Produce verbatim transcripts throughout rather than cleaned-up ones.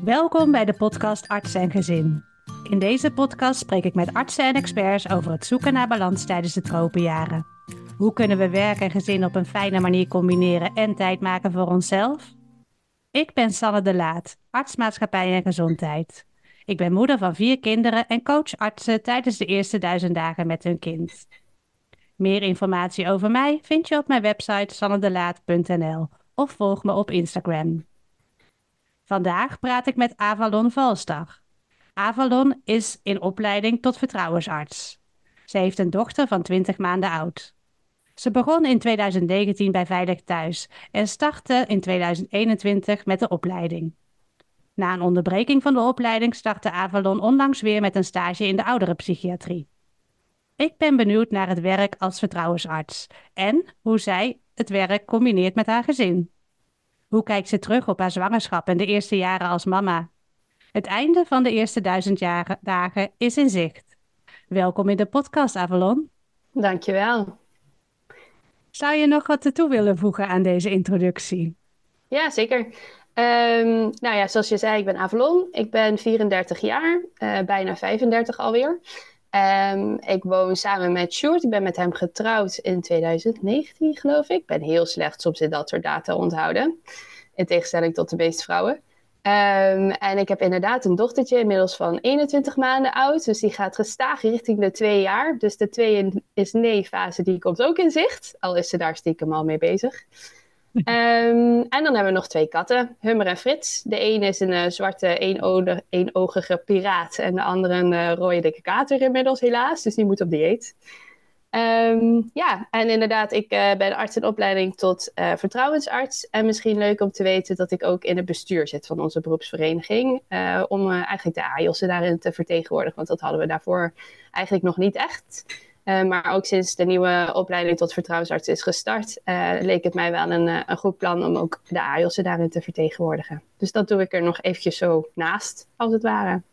Welkom bij de podcast Arts en Gezin. In deze podcast spreek ik met artsen en experts over het zoeken naar balans tijdens de tropenjaren. Hoe kunnen we werk en gezin op een fijne manier combineren en tijd maken voor onszelf? Ik ben Sanne de Laat, arts maatschappij en gezondheid. Ik ben moeder van vier kinderen en coach artsen tijdens de eerste duizend dagen met hun kind. Meer informatie over mij vind je op mijn website sannedelaat punt n l of volg me op Instagram. Vandaag praat ik met Avalon Valstag. Avalon is in opleiding tot vertrouwensarts. Ze heeft een dochter van twintig maanden oud. Ze begon in tweeduizend negentien bij Veilig Thuis en startte in tweeduizend eenentwintig met de opleiding. Na een onderbreking van de opleiding startte Avalon onlangs weer met een stage in de ouderenpsychiatrie. Ik ben benieuwd naar het werk als vertrouwensarts en hoe zij het werk combineert met haar gezin. Hoe kijkt ze terug op haar zwangerschap en de eerste jaren als mama? Het einde van de eerste duizend jaren, dagen is in zicht. Welkom in de podcast, Avalon. Dankjewel. Zou je nog wat toe willen voegen aan deze introductie? Ja, zeker. Um, nou ja, zoals je zei, ik ben Avalon. Ik ben vierendertig jaar, uh, bijna vijfendertig alweer. Um, ik woon samen met Sjoerd. Ik ben met hem getrouwd in tweeduizend negentien, geloof ik. Ik ben heel slecht soms in dat soort data onthouden. In tegenstelling tot de meeste vrouwen. Um, en ik heb inderdaad een dochtertje, inmiddels van eenentwintig maanden oud. Dus die gaat gestaag richting de twee jaar. Dus de twee is nee-fase, die komt ook in zicht. Al is ze daar stiekem al mee bezig. Um, en dan hebben we nog twee katten, Hummer en Frits. De een is een uh, zwarte eenoogige, eenoogige piraat en de andere een uh, rode dikke kater inmiddels helaas. Dus die moet op dieet. Um, ja, en inderdaad, ik uh, ben arts in opleiding tot uh, vertrouwensarts. En misschien leuk om te weten dat ik ook in het bestuur zit van onze beroepsvereniging. Uh, om uh, eigenlijk de A I O S'en daarin te vertegenwoordigen, want dat hadden we daarvoor eigenlijk nog niet echt. Uh, maar ook sinds de nieuwe opleiding tot vertrouwensarts is gestart, uh, leek het mij wel een, uh, een goed plan om ook de A I O S'en daarin te vertegenwoordigen. Dus dat doe ik er nog eventjes zo naast, als het ware.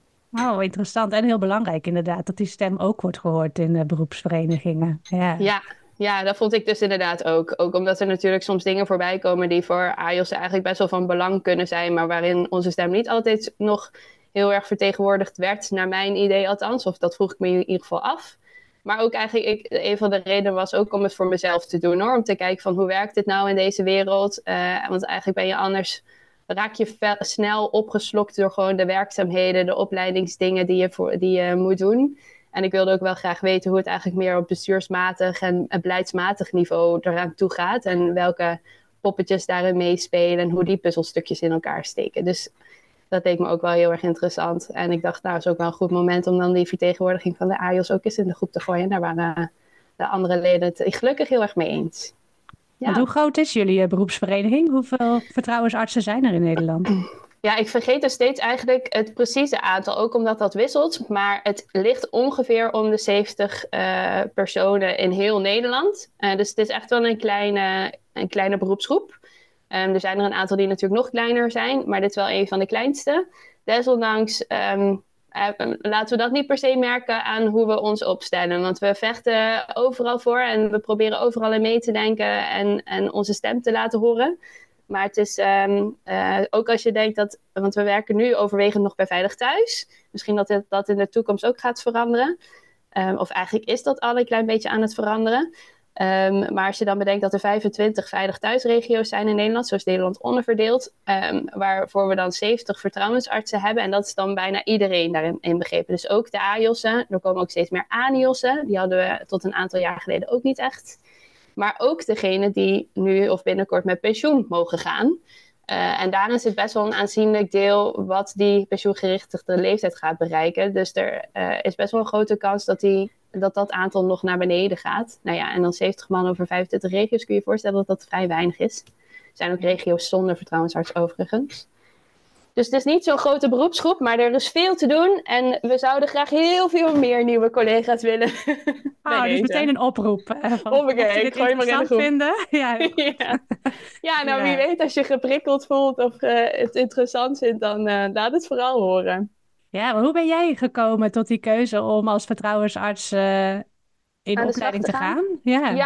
Oh, interessant en heel belangrijk inderdaad, dat die stem ook wordt gehoord in de beroepsverenigingen. Ja. Ja, ja, dat vond ik dus inderdaad ook. Ook omdat er natuurlijk soms dingen voorbij komen die voor A I O S'en eigenlijk best wel van belang kunnen zijn, maar waarin onze stem niet altijd nog heel erg vertegenwoordigd werd, naar mijn idee althans. Of dat vroeg ik me in ieder geval af. Maar ook eigenlijk, ik, een van de redenen was ook om het voor mezelf te doen hoor. Om te kijken van hoe werkt dit nou in deze wereld. Uh, want eigenlijk ben je anders, raak je ve- snel opgeslokt door gewoon de werkzaamheden, de opleidingsdingen die je, voor, die je moet doen. En ik wilde ook wel graag weten hoe het eigenlijk meer op bestuursmatig en beleidsmatig niveau eraan toe gaat. En welke poppetjes daarin meespelen en hoe die puzzelstukjes in elkaar steken. Dus dat leek me ook wel heel erg interessant. En ik dacht, nou, het is ook wel een goed moment om dan die vertegenwoordiging van de A I O S ook eens in de groep te gooien. Daar waren de andere leden het gelukkig heel erg mee eens. Ja. Want hoe groot is jullie beroepsvereniging? Hoeveel vertrouwensartsen zijn er in Nederland? Ja, ik vergeet dus steeds eigenlijk het precieze aantal, ook omdat dat wisselt. Maar het ligt ongeveer om de zeventig uh, personen in heel Nederland. Uh, dus het is echt wel een kleine, een kleine beroepsgroep. Um, er zijn er een aantal die natuurlijk nog kleiner zijn, maar dit is wel een van de kleinste. Desondanks um, uh, laten we dat niet per se merken aan hoe we ons opstellen. Want we vechten overal voor en we proberen overal in mee te denken en, en onze stem te laten horen. Maar het is um, uh, ook als je denkt dat, want we werken nu overwegend nog bij Veilig Thuis. Misschien dat het, dat in de toekomst ook gaat veranderen. Um, of eigenlijk is dat al een klein beetje aan het veranderen. Um, maar als je dan bedenkt dat er vijfentwintig Veilig Thuisregio's zijn in Nederland, zo is Nederland onderverdeeld, um, waarvoor we dan zeventig vertrouwensartsen hebben. En dat is dan bijna iedereen daarin inbegrepen. Dus ook de A I O S'en, er komen ook steeds meer A N I O S'en, die hadden we tot een aantal jaar geleden ook niet echt. Maar ook degenen die nu of binnenkort met pensioen mogen gaan. Uh, en daarin zit best wel een aanzienlijk deel wat die pensioengerechtigde leeftijd gaat bereiken. Dus er uh, is best wel een grote kans dat, die, dat dat aantal nog naar beneden gaat. Nou ja, en dan zeventig man over vijfentwintig regio's kun je je voorstellen dat dat vrij weinig is. Er zijn ook regio's zonder vertrouwensarts overigens. Dus het is niet zo'n grote beroepsgroep, maar er is veel te doen. En we zouden graag heel veel meer nieuwe collega's willen. Oh, dus meteen een oproep. Uh, van, Hoppakee, ik gooi maar in de groep. Vinden. Ja. ja. ja, nou ja. Wie weet, als je geprikkeld voelt of uh, het interessant vindt, dan uh, laat het vooral horen. Ja, maar hoe ben jij gekomen tot die keuze om als vertrouwensarts uh, in Aan opleiding te gaan? gaan? Ja. ja.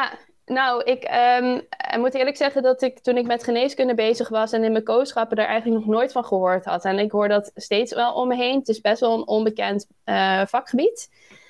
Nou, ik um, moet eerlijk zeggen dat ik toen ik met geneeskunde bezig was en in mijn kooschappen daar eigenlijk nog nooit van gehoord had. En ik hoor dat steeds wel om me heen. Het is best wel een onbekend uh, vakgebied.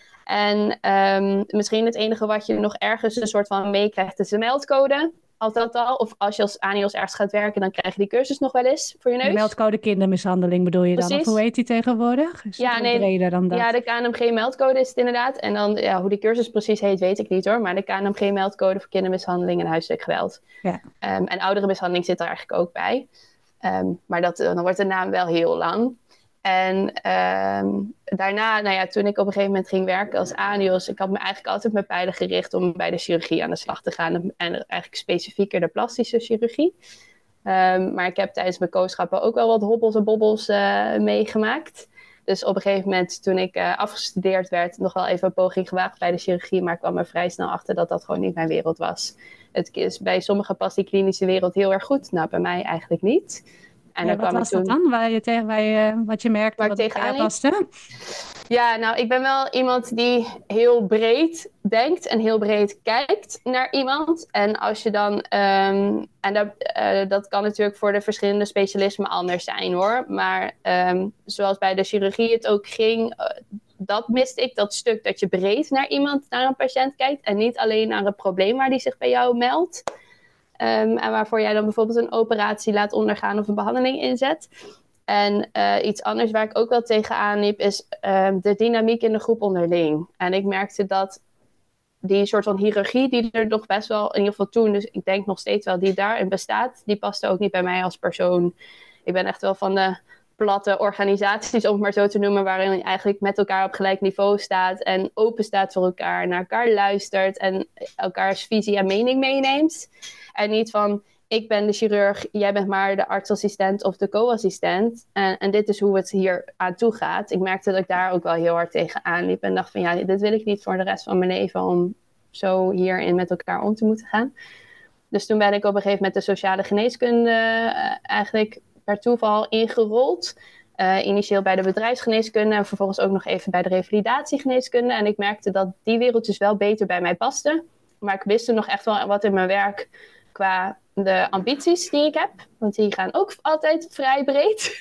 En um, misschien het enige wat je nog ergens een soort van meekrijgt is de meldcode. Altijd al. Of als je als A N I O S ergens gaat werken, dan krijg je die cursus nog wel eens voor je neus. De meldcode kindermishandeling bedoel je dan? Precies. Of hoe heet die tegenwoordig? Is ja, nee, breder dan dat? Ja, de K N M G-meldcode is het inderdaad. En dan, ja, hoe die cursus precies heet, weet ik niet hoor. Maar de K N M G-meldcode voor kindermishandeling en huiselijk geweld. Ja. Um, en ouderenmishandeling zit er eigenlijk ook bij. Um, maar dat, dan wordt de naam wel heel lang. En um, daarna, nou ja, toen ik op een gegeven moment ging werken als A N I O S, ik had me eigenlijk altijd mijn pijlen gericht om bij de chirurgie aan de slag te gaan. En eigenlijk specifieker de plastische chirurgie. Um, maar ik heb tijdens mijn kooschappen ook wel wat hobbels en bobbels uh, meegemaakt. Dus op een gegeven moment, toen ik uh, afgestudeerd werd, nog wel even een poging gewaagd bij de chirurgie. Maar ik kwam er vrij snel achter dat dat gewoon niet mijn wereld was. Het is bij sommigen past die klinische wereld heel erg goed. Nou, bij mij eigenlijk niet. En ja, wat was toen... dat dan? Waar je tegen, waar je, wat je merkte waar wat ik tegenaan paste? Ja, nou, ik ben wel iemand die heel breed denkt en heel breed kijkt naar iemand. En als je dan... Um, en dat, uh, dat kan natuurlijk voor de verschillende specialismen anders zijn, hoor. Maar um, zoals bij de chirurgie het ook ging... Uh, dat miste ik, dat stuk dat je breed naar iemand, naar een patiënt kijkt. En niet alleen naar het probleem waar die zich bij jou meldt. Um, en waarvoor jij dan bijvoorbeeld een operatie laat ondergaan of een behandeling inzet. En uh, iets anders waar ik ook wel tegenaan liep is uh, de dynamiek in de groep onderling. En ik merkte dat die soort van hiërarchie die er nog best wel, in ieder geval toen, dus ik denk nog steeds wel die daarin bestaat, die paste ook niet bij mij als persoon. Ik ben echt wel van de platte organisaties, om het maar zo te noemen, waarin je eigenlijk met elkaar op gelijk niveau staat en open staat voor elkaar, naar elkaar luistert en elkaars visie en mening meeneemt. En niet van, ik ben de chirurg, jij bent maar de artsassistent of de co-assistent. En, en dit is hoe het hier aan toe gaat. Ik merkte dat ik daar ook wel heel hard tegen aanliep. En dacht van, ja, dit wil ik niet voor de rest van mijn leven, om zo hierin met elkaar om te moeten gaan. Dus toen ben ik op een gegeven moment de sociale geneeskunde uh, eigenlijk per toeval ingerold. Uh, initieel bij de bedrijfsgeneeskunde en vervolgens ook nog even bij de revalidatiegeneeskunde. En ik merkte dat die wereld dus wel beter bij mij paste. Maar ik wist er nog echt wel wat in mijn werk qua de ambities die ik heb. Want die gaan ook altijd vrij breed.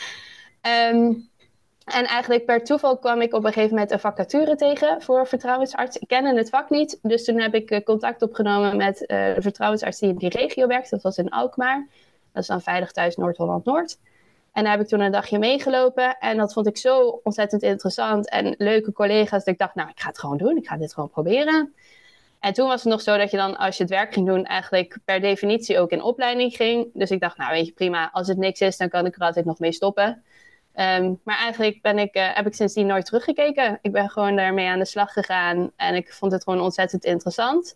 um, en eigenlijk per toeval kwam ik op een gegeven moment een vacature tegen voor vertrouwensarts. Ik kende het vak niet, dus toen heb ik uh, contact opgenomen met uh, de vertrouwensarts die in die regio werkt. Dat was in Alkmaar. Dat is dan Veilig Thuis Noord-Holland-Noord. En daar heb ik toen een dagje meegelopen. En dat vond ik zo ontzettend interessant. En leuke collega's dat ik dacht, nou, ik ga het gewoon doen. Ik ga dit gewoon proberen. En toen was het nog zo dat je dan, als je het werk ging doen, eigenlijk per definitie ook in opleiding ging. Dus ik dacht, nou weet je, prima. Als het niks is, dan kan ik er altijd nog mee stoppen. Um, maar eigenlijk ben ik, uh, heb ik sindsdien nooit teruggekeken. Ik ben gewoon daarmee aan de slag gegaan. En ik vond het gewoon ontzettend interessant.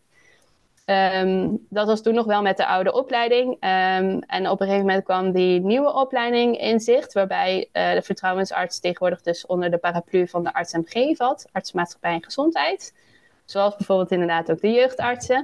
Um, dat was toen nog wel met de oude opleiding. Um, en op een gegeven moment kwam die nieuwe opleiding in zicht, waarbij uh, de vertrouwensarts tegenwoordig dus onder de paraplu van de arts M G valt. Artsmaatschappij en Gezondheid. Zoals bijvoorbeeld inderdaad ook de jeugdartsen.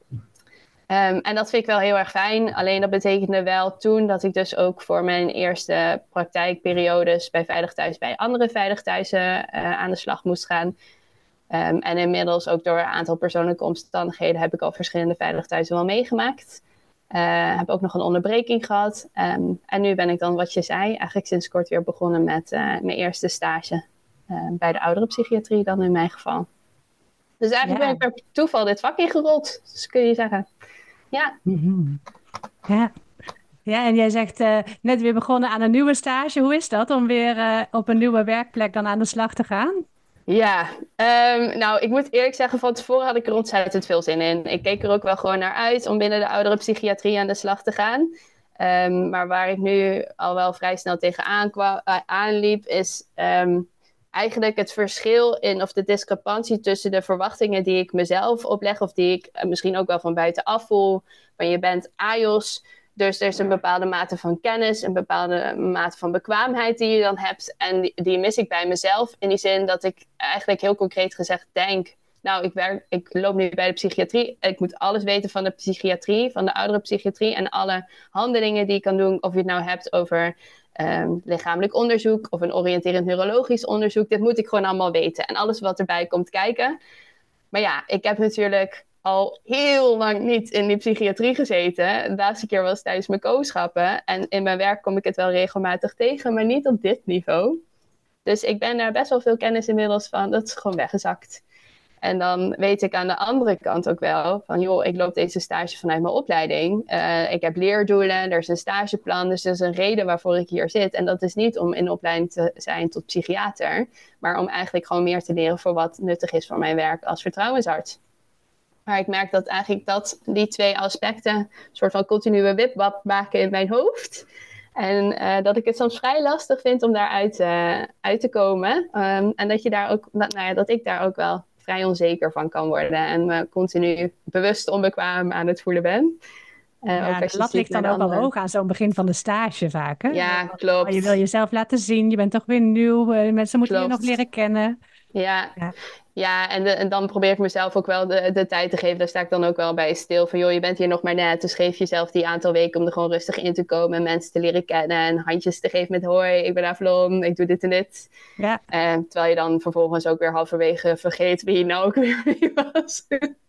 Um, en dat vind ik wel heel erg fijn. Alleen dat betekende wel toen dat ik dus ook voor mijn eerste praktijkperiodes bij Veilig Thuis bij andere Veilig Thuizen uh, aan de slag moest gaan. Um, en inmiddels ook door een aantal persoonlijke omstandigheden heb ik al verschillende Veilig Thuizen wel meegemaakt. Uh, heb ook nog een onderbreking gehad. Um, en nu ben ik dan, wat je zei, eigenlijk sinds kort weer begonnen met uh, mijn eerste stage uh, bij de ouderenpsychiatrie dan in mijn geval. Dus eigenlijk ja. ben ik per toeval dit vak ingerold, dus kun je zeggen. Ja. Mm-hmm. Ja. Ja, en jij zegt uh, net weer begonnen aan een nieuwe stage. Hoe is dat om weer uh, op een nieuwe werkplek dan aan de slag te gaan? Ja, um, nou ik moet eerlijk zeggen, van tevoren had ik er ontzettend veel zin in. Ik keek er ook wel gewoon naar uit om binnen de ouderenpsychiatrie aan de slag te gaan. Um, maar waar ik nu al wel vrij snel tegenaan kwa- uh, aanliep is um, eigenlijk het verschil in, of de discrepantie tussen de verwachtingen die ik mezelf opleg, of die ik uh, misschien ook wel van buitenaf voel. Van je bent A I O S, dus er is een bepaalde mate van kennis, een bepaalde mate van bekwaamheid die je dan hebt. En die, die mis ik bij mezelf in die zin dat ik eigenlijk heel concreet gezegd denk, nou, ik, werk, ik loop nu bij de psychiatrie. Ik moet alles weten van de psychiatrie, van de ouderenpsychiatrie en alle handelingen die ik kan doen. Of je het nou hebt over um, lichamelijk onderzoek of een oriënterend neurologisch onderzoek. Dit moet ik gewoon allemaal weten. En alles wat erbij komt kijken. Maar ja, ik heb natuurlijk al heel lang niet in die psychiatrie gezeten. De laatste keer was tijdens mijn kooschappen. En in mijn werk kom ik het wel regelmatig tegen, maar niet op dit niveau. Dus ik ben daar best wel veel kennis inmiddels van. Dat is gewoon weggezakt. En dan weet ik aan de andere kant ook wel van, joh, ik loop deze stage vanuit mijn opleiding. Uh, ik heb leerdoelen, er is een stageplan, dus er is een reden waarvoor ik hier zit. En dat is niet om in opleiding te zijn tot psychiater, maar om eigenlijk gewoon meer te leren voor wat nuttig is voor mijn werk als vertrouwensarts. Maar ik merk dat eigenlijk dat die twee aspecten een soort van continue wipwap maken in mijn hoofd. En uh, dat ik het soms vrij lastig vind om daaruit uh, uit te komen. Um, en dat, je daar ook, dat, nou ja, dat ik daar ook wel vrij onzeker van kan worden. En me continu bewust onbekwaam aan het voelen ben. Uh, ja, de lat ligt dan ook wel hoog aan zo'n begin van de stage vaak. Hè? Ja, klopt. Oh, je wil jezelf laten zien, je bent toch weer nieuw. Uh, mensen moeten klopt. je nog leren kennen. Ja, ja. ja en, de, en dan probeer ik mezelf ook wel de, de tijd te geven. Daar sta ik dan ook wel bij stil. Van joh, je bent hier nog maar net. Dus geef jezelf die aantal weken om er gewoon rustig in te komen. Mensen te leren kennen. En handjes te geven met hoi, ik ben Avalon. Ik doe dit en dit. Ja. Uh, terwijl je dan vervolgens ook weer halverwege vergeet wie je nou ook weer wie was.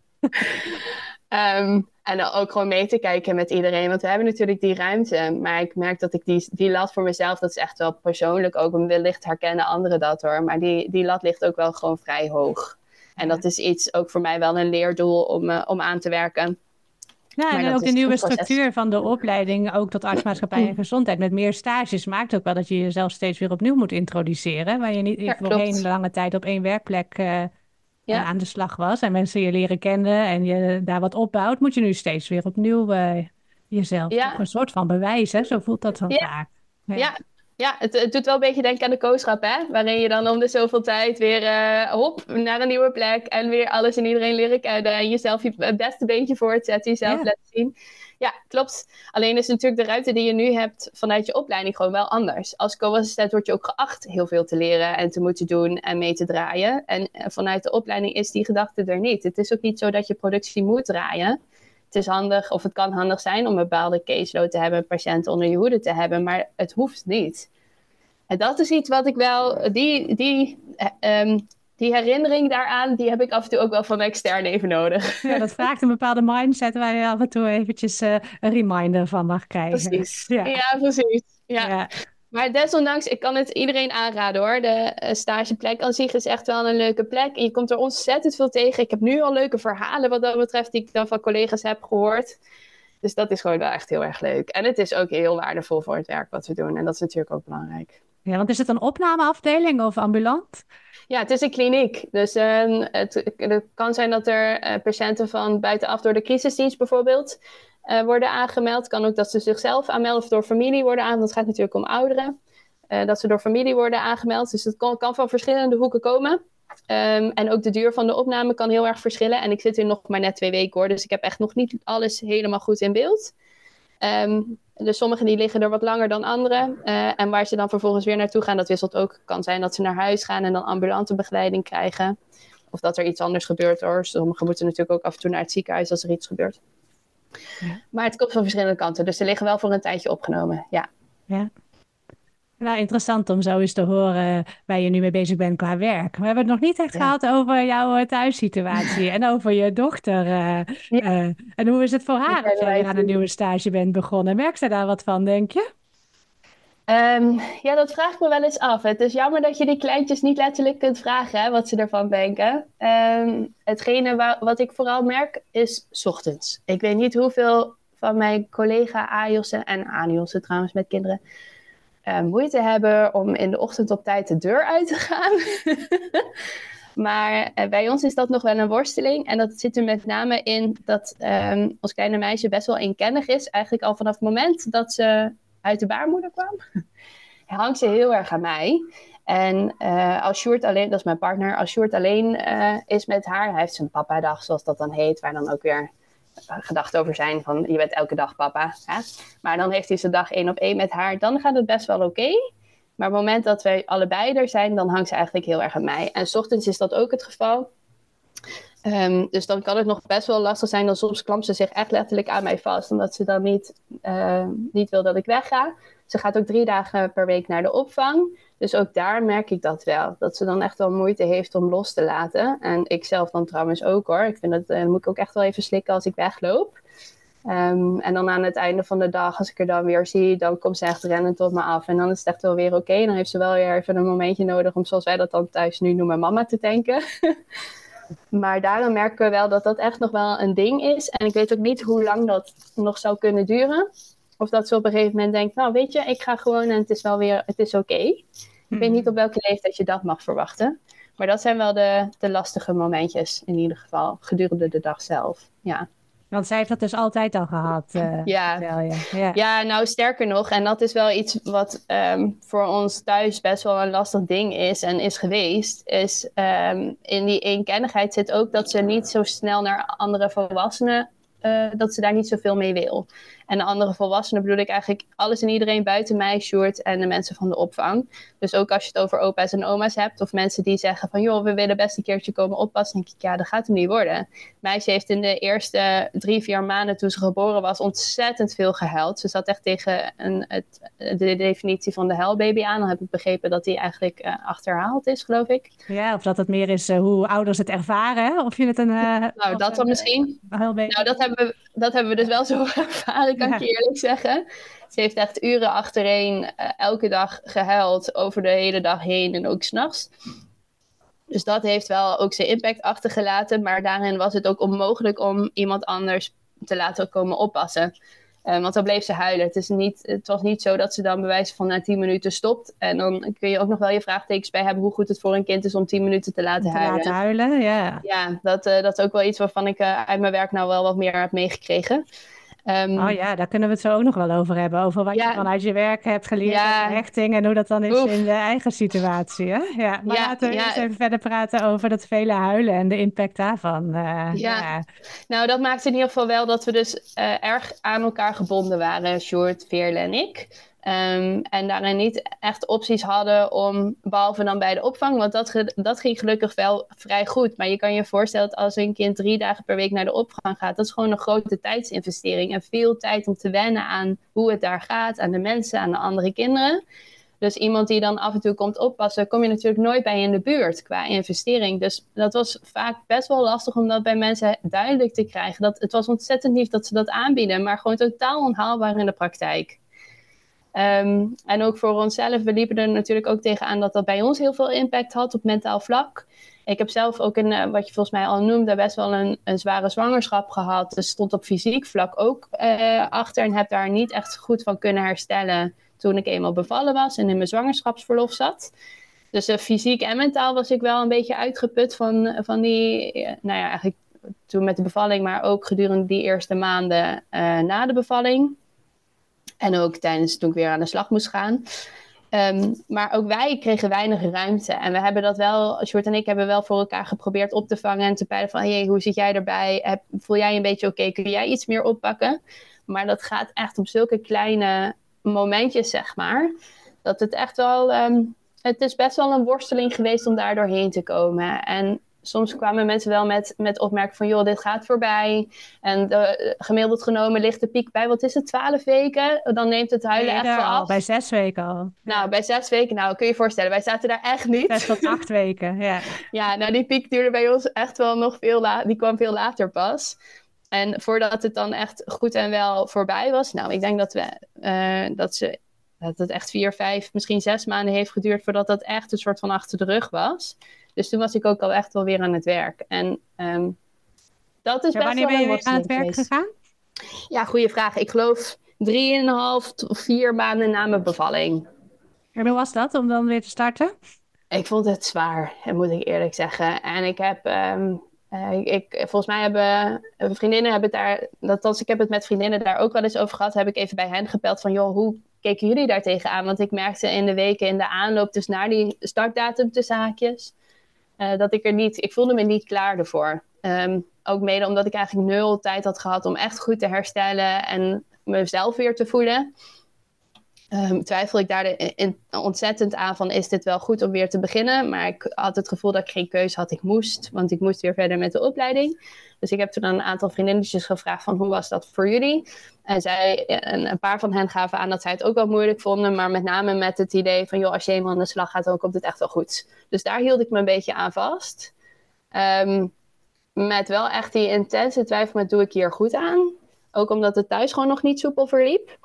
um, en dan ook gewoon mee te kijken met iedereen. Want we hebben natuurlijk die ruimte. Maar ik merk dat ik die, die lat voor mezelf, dat is echt wel persoonlijk ook. Wellicht herkennen anderen dat hoor. Maar die, die lat ligt ook wel gewoon vrij hoog. En dat is iets ook voor mij wel een leerdoel om, uh, om aan te werken. Ja, en ook de nieuwe structuur van de opleiding, ook tot artsmaatschappij en gezondheid, met meer stages, maakt ook wel dat je jezelf steeds weer opnieuw moet introduceren. Waar je niet ja, voorheen lange tijd op één werkplek uh, ja. uh, aan de slag was en mensen je leren kennen en je daar wat opbouwt, moet je nu steeds weer opnieuw uh, jezelf ja. een soort van bewijzen. Zo voelt dat dan ja. vaak. Ja. ja. Ja, het, het doet wel een beetje denken aan de kooschap, hè? Waarin je dan om de zoveel tijd weer uh, hop, naar een nieuwe plek en weer alles en iedereen leren kennen en jezelf je het beste beentje voortzetten, jezelf ja. laten zien. Ja, klopt. Alleen is natuurlijk de ruimte die je nu hebt vanuit je opleiding gewoon wel anders. Als co-assistent word je ook geacht heel veel te leren en te moeten doen en mee te draaien. En vanuit de opleiding is die gedachte er niet. Het is ook niet zo dat je productie moet draaien. Het is handig, of het kan handig zijn om een bepaalde caseload te hebben, patiënten onder je hoede te hebben, maar het hoeft niet. En dat is iets wat ik wel, die, die, um, die herinnering daaraan, die heb ik af en toe ook wel van extern even nodig. Ja, dat vraagt een bepaalde mindset waar je af en toe eventjes uh, een reminder van mag krijgen. Precies, ja, ja precies. Ja. Ja. Maar desondanks, ik kan het iedereen aanraden hoor. De uh, stageplek aan zich is echt wel een leuke plek. En je komt er ontzettend veel tegen. Ik heb nu al leuke verhalen wat dat betreft die ik dan van collega's heb gehoord. Dus dat is gewoon wel echt heel erg leuk. En het is ook heel waardevol voor het werk wat we doen. En dat is natuurlijk ook belangrijk. Ja, want is het een opnameafdeling of ambulant? Ja, het is een kliniek. Dus uh, het, het kan zijn dat er uh, patiënten van buitenaf door de crisisdienst bijvoorbeeld uh, worden aangemeld. Het kan ook dat ze zichzelf aanmelden of door familie worden aangemeld. Het gaat natuurlijk om ouderen. Uh, dat ze door familie worden aangemeld. Dus het kan, kan van verschillende hoeken komen. Um, en ook de duur van de opname kan heel erg verschillen. En ik zit hier nog maar net twee weken hoor. Dus ik heb echt nog niet alles helemaal goed in beeld. Um, dus sommigen die liggen er wat langer dan anderen. Uh, en waar ze dan vervolgens weer naartoe gaan, dat wisselt ook. Het kan zijn dat ze naar huis gaan en dan ambulante begeleiding krijgen. Of dat er iets anders gebeurt hoor. Sommigen moeten natuurlijk ook af en toe naar het ziekenhuis als er iets gebeurt. Ja. Maar het komt van verschillende kanten. Dus ze liggen wel voor een tijdje opgenomen, ja. Ja. Nou, interessant om zo eens te horen waar je nu mee bezig bent qua werk. We hebben het nog niet echt ja. gehad over jouw thuissituatie en over je dochter. Uh, ja. uh, en hoe is het voor haar als jij aan een nieuwe stage bent begonnen? Merkt zij daar wat van, denk je? Um, ja, dat vraag ik me wel eens af. Het is jammer dat je die kleintjes niet letterlijk kunt vragen, hè, wat ze ervan denken. Um, hetgene wa- wat ik vooral merk is 's ochtends. Ik weet niet hoeveel van mijn collega A I O'sen en A N I O'sen trouwens met kinderen Uh, moeite hebben om in de ochtend op tijd de deur uit te gaan. Maar uh, bij ons is dat nog wel een worsteling. En dat zit er met name in dat um, ons kleine meisje best wel eenkennig is. Eigenlijk al vanaf het moment dat ze uit de baarmoeder kwam. hangt ze heel erg aan mij. En uh, als Sjoerd alleen, dat is mijn partner, als Sjoerd alleen uh, is met haar. Hij heeft zijn papa-dag, zoals dat dan heet. Waar dan ook weer gedachten over zijn van je bent elke dag papa. Hè? Maar dan heeft hij zijn dag één op één met haar. Dan gaat het best wel oké. Okay. Maar op het moment dat wij allebei er zijn, dan hangt ze eigenlijk heel erg aan mij. En 's ochtends is dat ook het geval. Um, dus dan kan het nog best wel lastig zijn. Dan soms klampt ze zich echt letterlijk aan mij vast. Omdat ze dan niet, uh, niet wil dat ik wegga. Ze gaat ook drie dagen per week naar de opvang. Dus ook daar merk ik dat wel. Dat ze dan echt wel moeite heeft om los te laten. En ik zelf dan trouwens ook hoor. Ik vind dat, uh, dan moet ik ook echt wel even slikken als ik wegloop. Um, en dan aan het einde van de dag, als ik er dan weer zie, dan komt ze echt rennend op me af. En dan is het echt wel weer oké. Okay. Dan heeft ze wel weer even een momentje nodig om, zoals wij dat dan thuis nu noemen, mama te tanken. Maar daarom merken we wel dat dat echt nog wel een ding is. En ik weet ook niet hoe lang dat nog zou kunnen duren. Of dat ze op een gegeven moment denkt, nou weet je, ik ga gewoon en het is wel weer, het is oké. Okay. Ik weet niet op welke leeftijd je dat mag verwachten. Maar dat zijn wel de, de lastige momentjes in ieder geval, gedurende de dag zelf. Ja. Want zij heeft dat dus altijd al gehad. Uh, ja. Je. Ja. ja, nou sterker nog. En dat is wel iets wat um, voor ons thuis best wel een lastig ding is en is geweest. Is um, in die eenkennigheid zit ook dat ze niet zo snel naar andere volwassenen, uh, dat ze daar niet zoveel mee wil. En de andere volwassenen bedoel ik eigenlijk alles en iedereen buiten mij, Sjoerd en de mensen van de opvang. Dus ook als je het over opa's en oma's hebt of mensen die zeggen van joh, we willen best een keertje komen oppassen. Dan denk ik, ja, dat gaat hem niet worden. Meisje heeft in de eerste drie, vier maanden toen ze geboren was ontzettend veel gehuild. Ze zat echt tegen een, het, de definitie van de huilbaby aan. Dan heb ik begrepen dat die eigenlijk uh, achterhaald is, geloof ik. Ja, of dat het meer is uh, hoe ouders het ervaren. Hè? Of je het een... Uh, nou, dat dan misschien. Huilbaby. Nou, dat hebben, we, dat hebben we dus wel zo ervaren. Kan ja. ik je eerlijk zeggen. Ze heeft echt uren achtereen uh, elke dag gehuild over de hele dag heen en ook 's nachts. Dus dat heeft wel ook zijn impact achtergelaten. Maar daarin was het ook onmogelijk om iemand anders te laten komen oppassen. Uh, want dan bleef ze huilen. Het, is niet, het was niet zo dat ze dan bij wijze van na tien minuten stopt. En dan kun je ook nog wel je vraagtekens bij hebben hoe goed het voor een kind is om tien minuten te laten te huilen. laten huilen, ja. Ja, dat, uh, dat is ook wel iets waarvan ik uh, uit mijn werk nou wel wat meer heb meegekregen. Um, oh ja, daar kunnen we het zo ook nog wel over hebben. Over wat ja, je vanuit je werk hebt geleerd ja, over hechting en hoe dat dan is oef. in de eigen situatie. Hè? Ja, maar ja, laten we ja. eens even verder praten over dat vele huilen en de impact daarvan. Uh, ja. ja, nou dat maakte in ieder geval wel dat we dus uh, erg aan elkaar gebonden waren, Sjoerd, Veerle en ik. Um, en daarin niet echt opties hadden om, behalve dan bij de opvang, want dat, dat ging gelukkig wel vrij goed. Maar je kan je voorstellen dat als een kind drie dagen per week naar de opvang gaat, dat is gewoon een grote tijdsinvestering en veel tijd om te wennen aan hoe het daar gaat, aan de mensen, aan de andere kinderen. Dus iemand die dan af en toe komt oppassen, kom je natuurlijk nooit bij in de buurt qua investering. Dus dat was vaak best wel lastig om dat bij mensen duidelijk te krijgen. Dat, het was ontzettend lief dat ze dat aanbieden, maar gewoon totaal onhaalbaar in de praktijk. Um, en ook voor onszelf, we liepen er natuurlijk ook tegenaan dat dat bij ons heel veel impact had op mentaal vlak. Ik heb zelf ook, een, wat je volgens mij al noemde, best wel een, een zware zwangerschap gehad. Dus stond op fysiek vlak ook uh, achter en heb daar niet echt goed van kunnen herstellen toen ik eenmaal bevallen was en in mijn zwangerschapsverlof zat. Dus uh, fysiek en mentaal was ik wel een beetje uitgeput van, van die, uh, nou ja, eigenlijk toen met de bevalling, maar ook gedurende die eerste maanden uh, na de bevalling. En ook tijdens toen ik weer aan de slag moest gaan. Um, maar ook wij kregen weinig ruimte. En we hebben dat wel, Sjoerd en ik hebben wel voor elkaar geprobeerd op te vangen. En te peilen van, hey, hoe zit jij erbij? Heb, voel jij een beetje oké? Okay? Kun jij iets meer oppakken? Maar dat gaat echt om zulke kleine momentjes, zeg maar. Dat het echt wel, um, het is best wel een worsteling geweest om daar doorheen te komen. En soms kwamen mensen wel met, met opmerking van, joh, dit gaat voorbij. En de, gemiddeld genomen ligt de piek bij, wat is het, twaalf weken? Dan neemt het huilen nee, echt wel af. Al, bij zes weken al. Nou, bij zes weken, nou, kun je je voorstellen, wij zaten daar echt niet. Zes tot acht weken, ja. Ja, nou, die piek duurde bij ons echt wel nog veel later, die kwam veel later pas. En voordat het dan echt goed en wel voorbij was, nou, ik denk dat we, uh, dat ze, dat het echt vier, vijf, misschien zes maanden heeft geduurd voordat dat echt een soort van achter de rug was. Dus toen was ik ook al echt wel weer aan het werk. En um, dat is ja, best wanneer wel ben je weer aan het werk geweest. gegaan? Ja, goede vraag. Ik geloof drieënhalf of vier maanden na mijn bevalling. En hoe was dat om dan weer te starten? Ik vond het zwaar, moet ik eerlijk zeggen. En ik heb, um, uh, ik, volgens mij hebben vriendinnen hebben het daar, dat als ik heb het met vriendinnen daar ook wel eens over gehad, heb ik even bij hen gebeld van, joh, hoe keken jullie daar tegenaan? Want ik merkte in de weken in de aanloop, dus naar die startdatum tussen haakjes, uh, dat ik er niet, ik voelde me niet klaar ervoor. Um, ook mede omdat ik eigenlijk nul tijd had gehad om echt goed te herstellen en mezelf weer te voelen. Um, twijfel ik daar de, in, ontzettend aan van, is dit wel goed om weer te beginnen? Maar ik had het gevoel dat ik geen keuze had. Ik moest, want ik moest weer verder met de opleiding. Dus ik heb toen aan een aantal vriendinnetjes gevraagd van, hoe was dat voor jullie? En zij, en een paar van hen gaven aan dat zij het ook wel moeilijk vonden. Maar met name met het idee van, joh, als je eenmaal aan de slag gaat, dan komt het echt wel goed. Dus daar hield ik me een beetje aan vast. Um, met wel echt die intense twijfel met, doe ik hier goed aan? Ook omdat het thuis gewoon nog niet soepel verliep.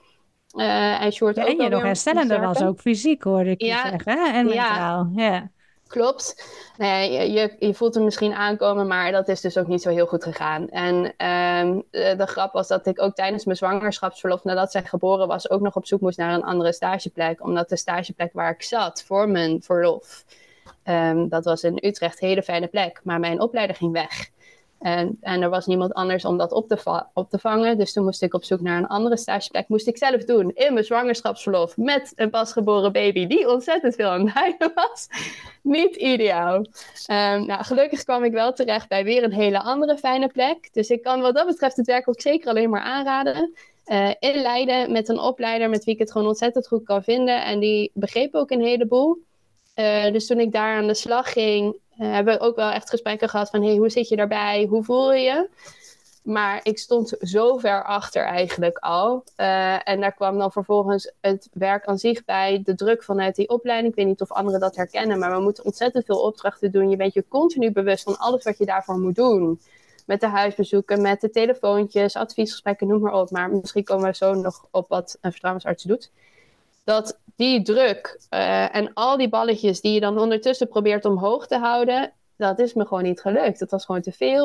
Uh, en Sjoerd ja, ook en je nog herstellender was ook fysiek, hoorde ik je ja, zeggen. Hè? En mentaal, ja. ja. Klopt. Nou ja, je, je, je voelt hem misschien aankomen, maar dat is dus ook niet zo heel goed gegaan. En um, de, de grap was dat ik ook tijdens mijn zwangerschapsverlof, nadat zij geboren was, ook nog op zoek moest naar een andere stageplek. Omdat de stageplek waar ik zat voor mijn verlof, um, dat was in Utrecht, een hele fijne plek. Maar mijn opleider ging weg. En, en er was niemand anders om dat op te, va- op te vangen. Dus toen moest ik op zoek naar een andere stageplek. Moest ik zelf doen in mijn zwangerschapsverlof met een pasgeboren baby die ontzettend veel aan het huilen was. Niet ideaal. Um, nou, gelukkig kwam ik wel terecht bij weer een hele andere fijne plek. Dus ik kan wat dat betreft het werk ook zeker alleen maar aanraden. Uh, in Leiden met een opleider met wie ik het gewoon ontzettend goed kan vinden. En die begreep ook een heleboel. Uh, dus toen ik daar aan de slag ging, Uh, hebben we ook wel echt gesprekken gehad van, hey, hoe zit je daarbij? Hoe voel je je? Maar ik stond zo ver achter eigenlijk al. Uh, en daar kwam dan vervolgens het werk aan zich bij, de druk vanuit die opleiding. Ik weet niet of anderen dat herkennen, maar we moeten ontzettend veel opdrachten doen. Je bent je continu bewust van alles wat je daarvoor moet doen. Met de huisbezoeken, met de telefoontjes, adviesgesprekken, noem maar op. Maar misschien komen we zo nog op wat een vertrouwensarts doet. Dat die druk uh, en al die balletjes die je dan ondertussen probeert omhoog te houden, dat is me gewoon niet gelukt. Dat was gewoon te veel.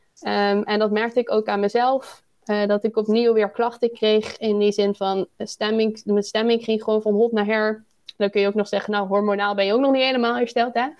Um, en dat merkte ik ook aan mezelf. Uh, dat ik opnieuw weer klachten kreeg in die zin van stemming. Mijn stemming ging gewoon van hot naar her. Dan kun je ook nog zeggen, nou, hormonaal ben je ook nog niet helemaal hersteld, hè?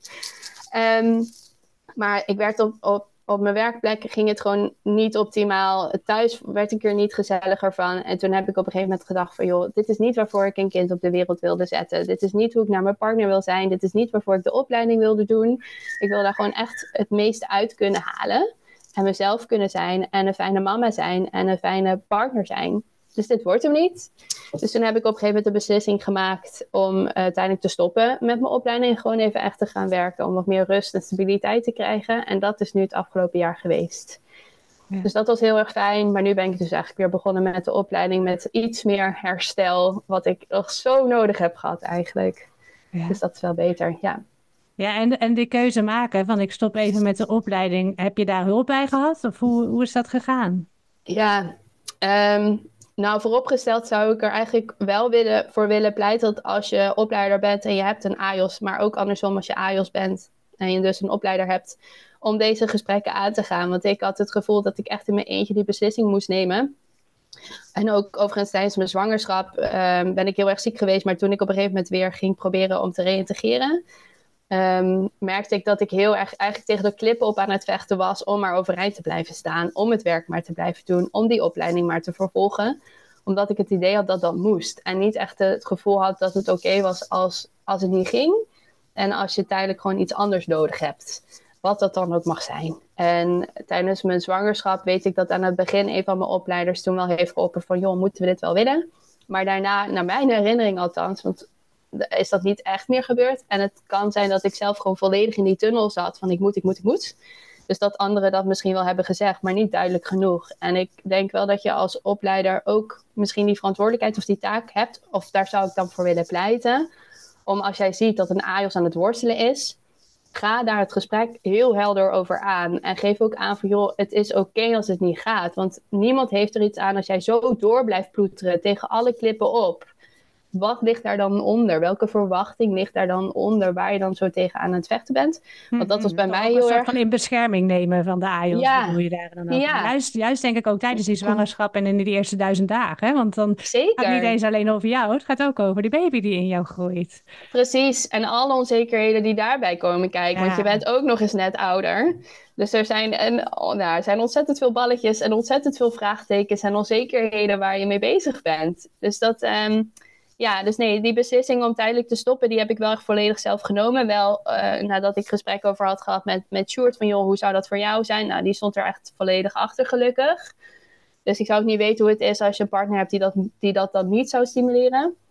um, maar ik werd op, op Op mijn werkplek ging het gewoon niet optimaal. Thuis werd ik er niet gezelliger van. En toen heb ik op een gegeven moment gedacht van, joh, dit is niet waarvoor ik een kind op de wereld wilde zetten. Dit is niet hoe ik naar mijn partner wil zijn. Dit is niet waarvoor ik de opleiding wilde doen. Ik wil daar gewoon echt het meeste uit kunnen halen. En mezelf kunnen zijn. En een fijne mama zijn. En een fijne partner zijn. Dus dit wordt hem niet. Dus toen heb ik op een gegeven moment de beslissing gemaakt om uh, uiteindelijk te stoppen met mijn opleiding. En gewoon even echt te gaan werken. Om wat meer rust en stabiliteit te krijgen. En dat is nu het afgelopen jaar geweest. Ja. Dus dat was heel erg fijn. Maar nu ben ik dus eigenlijk weer begonnen met de opleiding. Met iets meer herstel. Wat ik nog zo nodig heb gehad eigenlijk. Ja. Dus dat is wel beter, ja. Ja, en, en die keuze maken van ik stop even met de opleiding. Heb je daar hulp bij gehad? Of hoe, hoe is dat gegaan? Ja, um, nou vooropgesteld zou ik er eigenlijk wel willen, voor willen pleiten dat als je opleider bent en je hebt een A J O S, maar ook andersom als je A J O S bent en je dus een opleider hebt, om deze gesprekken aan te gaan. Want ik had het gevoel dat ik echt in mijn eentje die beslissing moest nemen. En ook overigens tijdens mijn zwangerschap um, ben ik heel erg ziek geweest, maar toen ik op een gegeven moment weer ging proberen om te reïntegreren, Um, merkte ik dat ik heel erg eigenlijk tegen de klippen op aan het vechten was om maar overeind te blijven staan, om het werk maar te blijven doen, om die opleiding maar te vervolgen. Omdat ik het idee had dat dat moest. En niet echt het gevoel had dat het oké okay was als, als het niet ging. En als je tijdelijk gewoon iets anders nodig hebt. Wat dat dan ook mag zijn. En tijdens mijn zwangerschap weet ik dat aan het begin een van mijn opleiders toen wel heeft geopperd van, joh, moeten we dit wel willen? Maar daarna, naar mijn herinnering althans, want is dat niet echt meer gebeurd. En het kan zijn dat ik zelf gewoon volledig in die tunnel zat van ik moet, ik moet, ik moet. Dus dat anderen dat misschien wel hebben gezegd, maar niet duidelijk genoeg. En ik denk wel dat je als opleider ook misschien die verantwoordelijkheid of die taak hebt. Of daar zou ik dan voor willen pleiten. Om als jij ziet dat een A J O S aan het worstelen is, ga daar het gesprek heel helder over aan. En geef ook aan van, joh, het is oké okay als het niet gaat. Want niemand heeft er iets aan als jij zo door blijft ploeteren tegen alle klippen op. Wat ligt daar dan onder? Welke verwachting ligt daar dan onder waar je dan zo tegen aan het vechten bent? Want dat was bij mm-hmm. mij heel een erg... soort van in bescherming nemen van de A J O S, ja. bedoel je daar dan ook? Ja. Juist, juist denk ik ook tijdens die zwangerschap en in die eerste duizend dagen. Hè? Want dan Zeker. gaat het niet eens alleen over jou, het gaat ook over die baby die in jou groeit. Precies, en alle onzekerheden die daarbij komen kijken. Ja. Want je bent ook nog eens net ouder. Dus er zijn, en, oh, nou, er zijn ontzettend veel balletjes en ontzettend veel vraagtekens en onzekerheden waar je mee bezig bent. Dus dat... Um, Ja, dus nee, die beslissing om tijdelijk te stoppen, die heb ik wel echt volledig zelf genomen. Wel uh, nadat ik gesprek over had gehad met, met Sjoerd van, joh, hoe zou dat voor jou zijn? Nou, die stond er echt volledig achter, gelukkig. Dus ik zou ook niet weten hoe het is als je een partner hebt die dat, die dat dan niet zou stimuleren.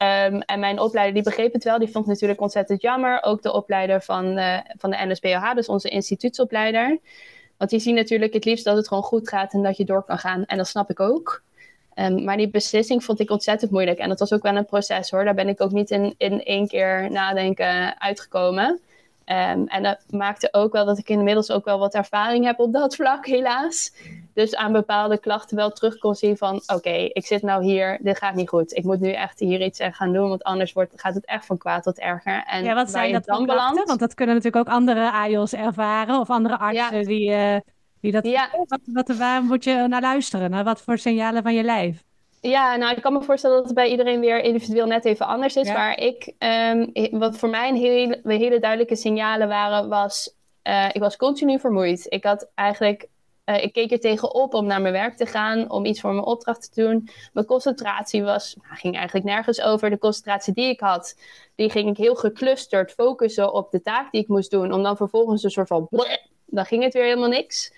Um, en mijn opleider die begreep het wel. Die vond het natuurlijk ontzettend jammer. Ook de opleider van, uh, van de N S B O H, dus onze instituutsopleider. Want die zien natuurlijk het liefst dat het gewoon goed gaat en dat je door kan gaan. En dat snap ik ook. Um, maar die beslissing vond ik ontzettend moeilijk. En dat was ook wel een proces hoor. Daar ben ik ook niet in, in één keer nadenken uitgekomen. Um, en dat maakte ook wel dat ik inmiddels ook wel wat ervaring heb op dat vlak, helaas. Dus aan bepaalde klachten wel terug kon zien van... oké, okay, ik zit nou hier, dit gaat niet goed. Ik moet nu echt hier iets aan gaan doen, want anders wordt, gaat het echt van kwaad tot erger. En ja, wat zijn dat dan klachten? Want dat kunnen natuurlijk ook andere A I O's ervaren of andere artsen ja. die, uh, die dat... Ja. Wat, wat, waar moet je naar luisteren? Naar wat voor signalen van je lijf? Ja, nou, ik kan me voorstellen dat het bij iedereen weer individueel net even anders is. Ja. Waar ik, um, wat voor mij een hele, hele duidelijke signalen waren, was... Uh, ik was continu vermoeid. Ik had eigenlijk... Uh, ik keek er tegenop om naar mijn werk te gaan, om iets voor mijn opdracht te doen. Mijn concentratie was, nou, ging eigenlijk nergens over. De concentratie die ik had, die ging ik heel geclusterd focussen op de taak die ik moest doen. Om dan vervolgens een soort van... Bleh, dan ging het weer helemaal niks.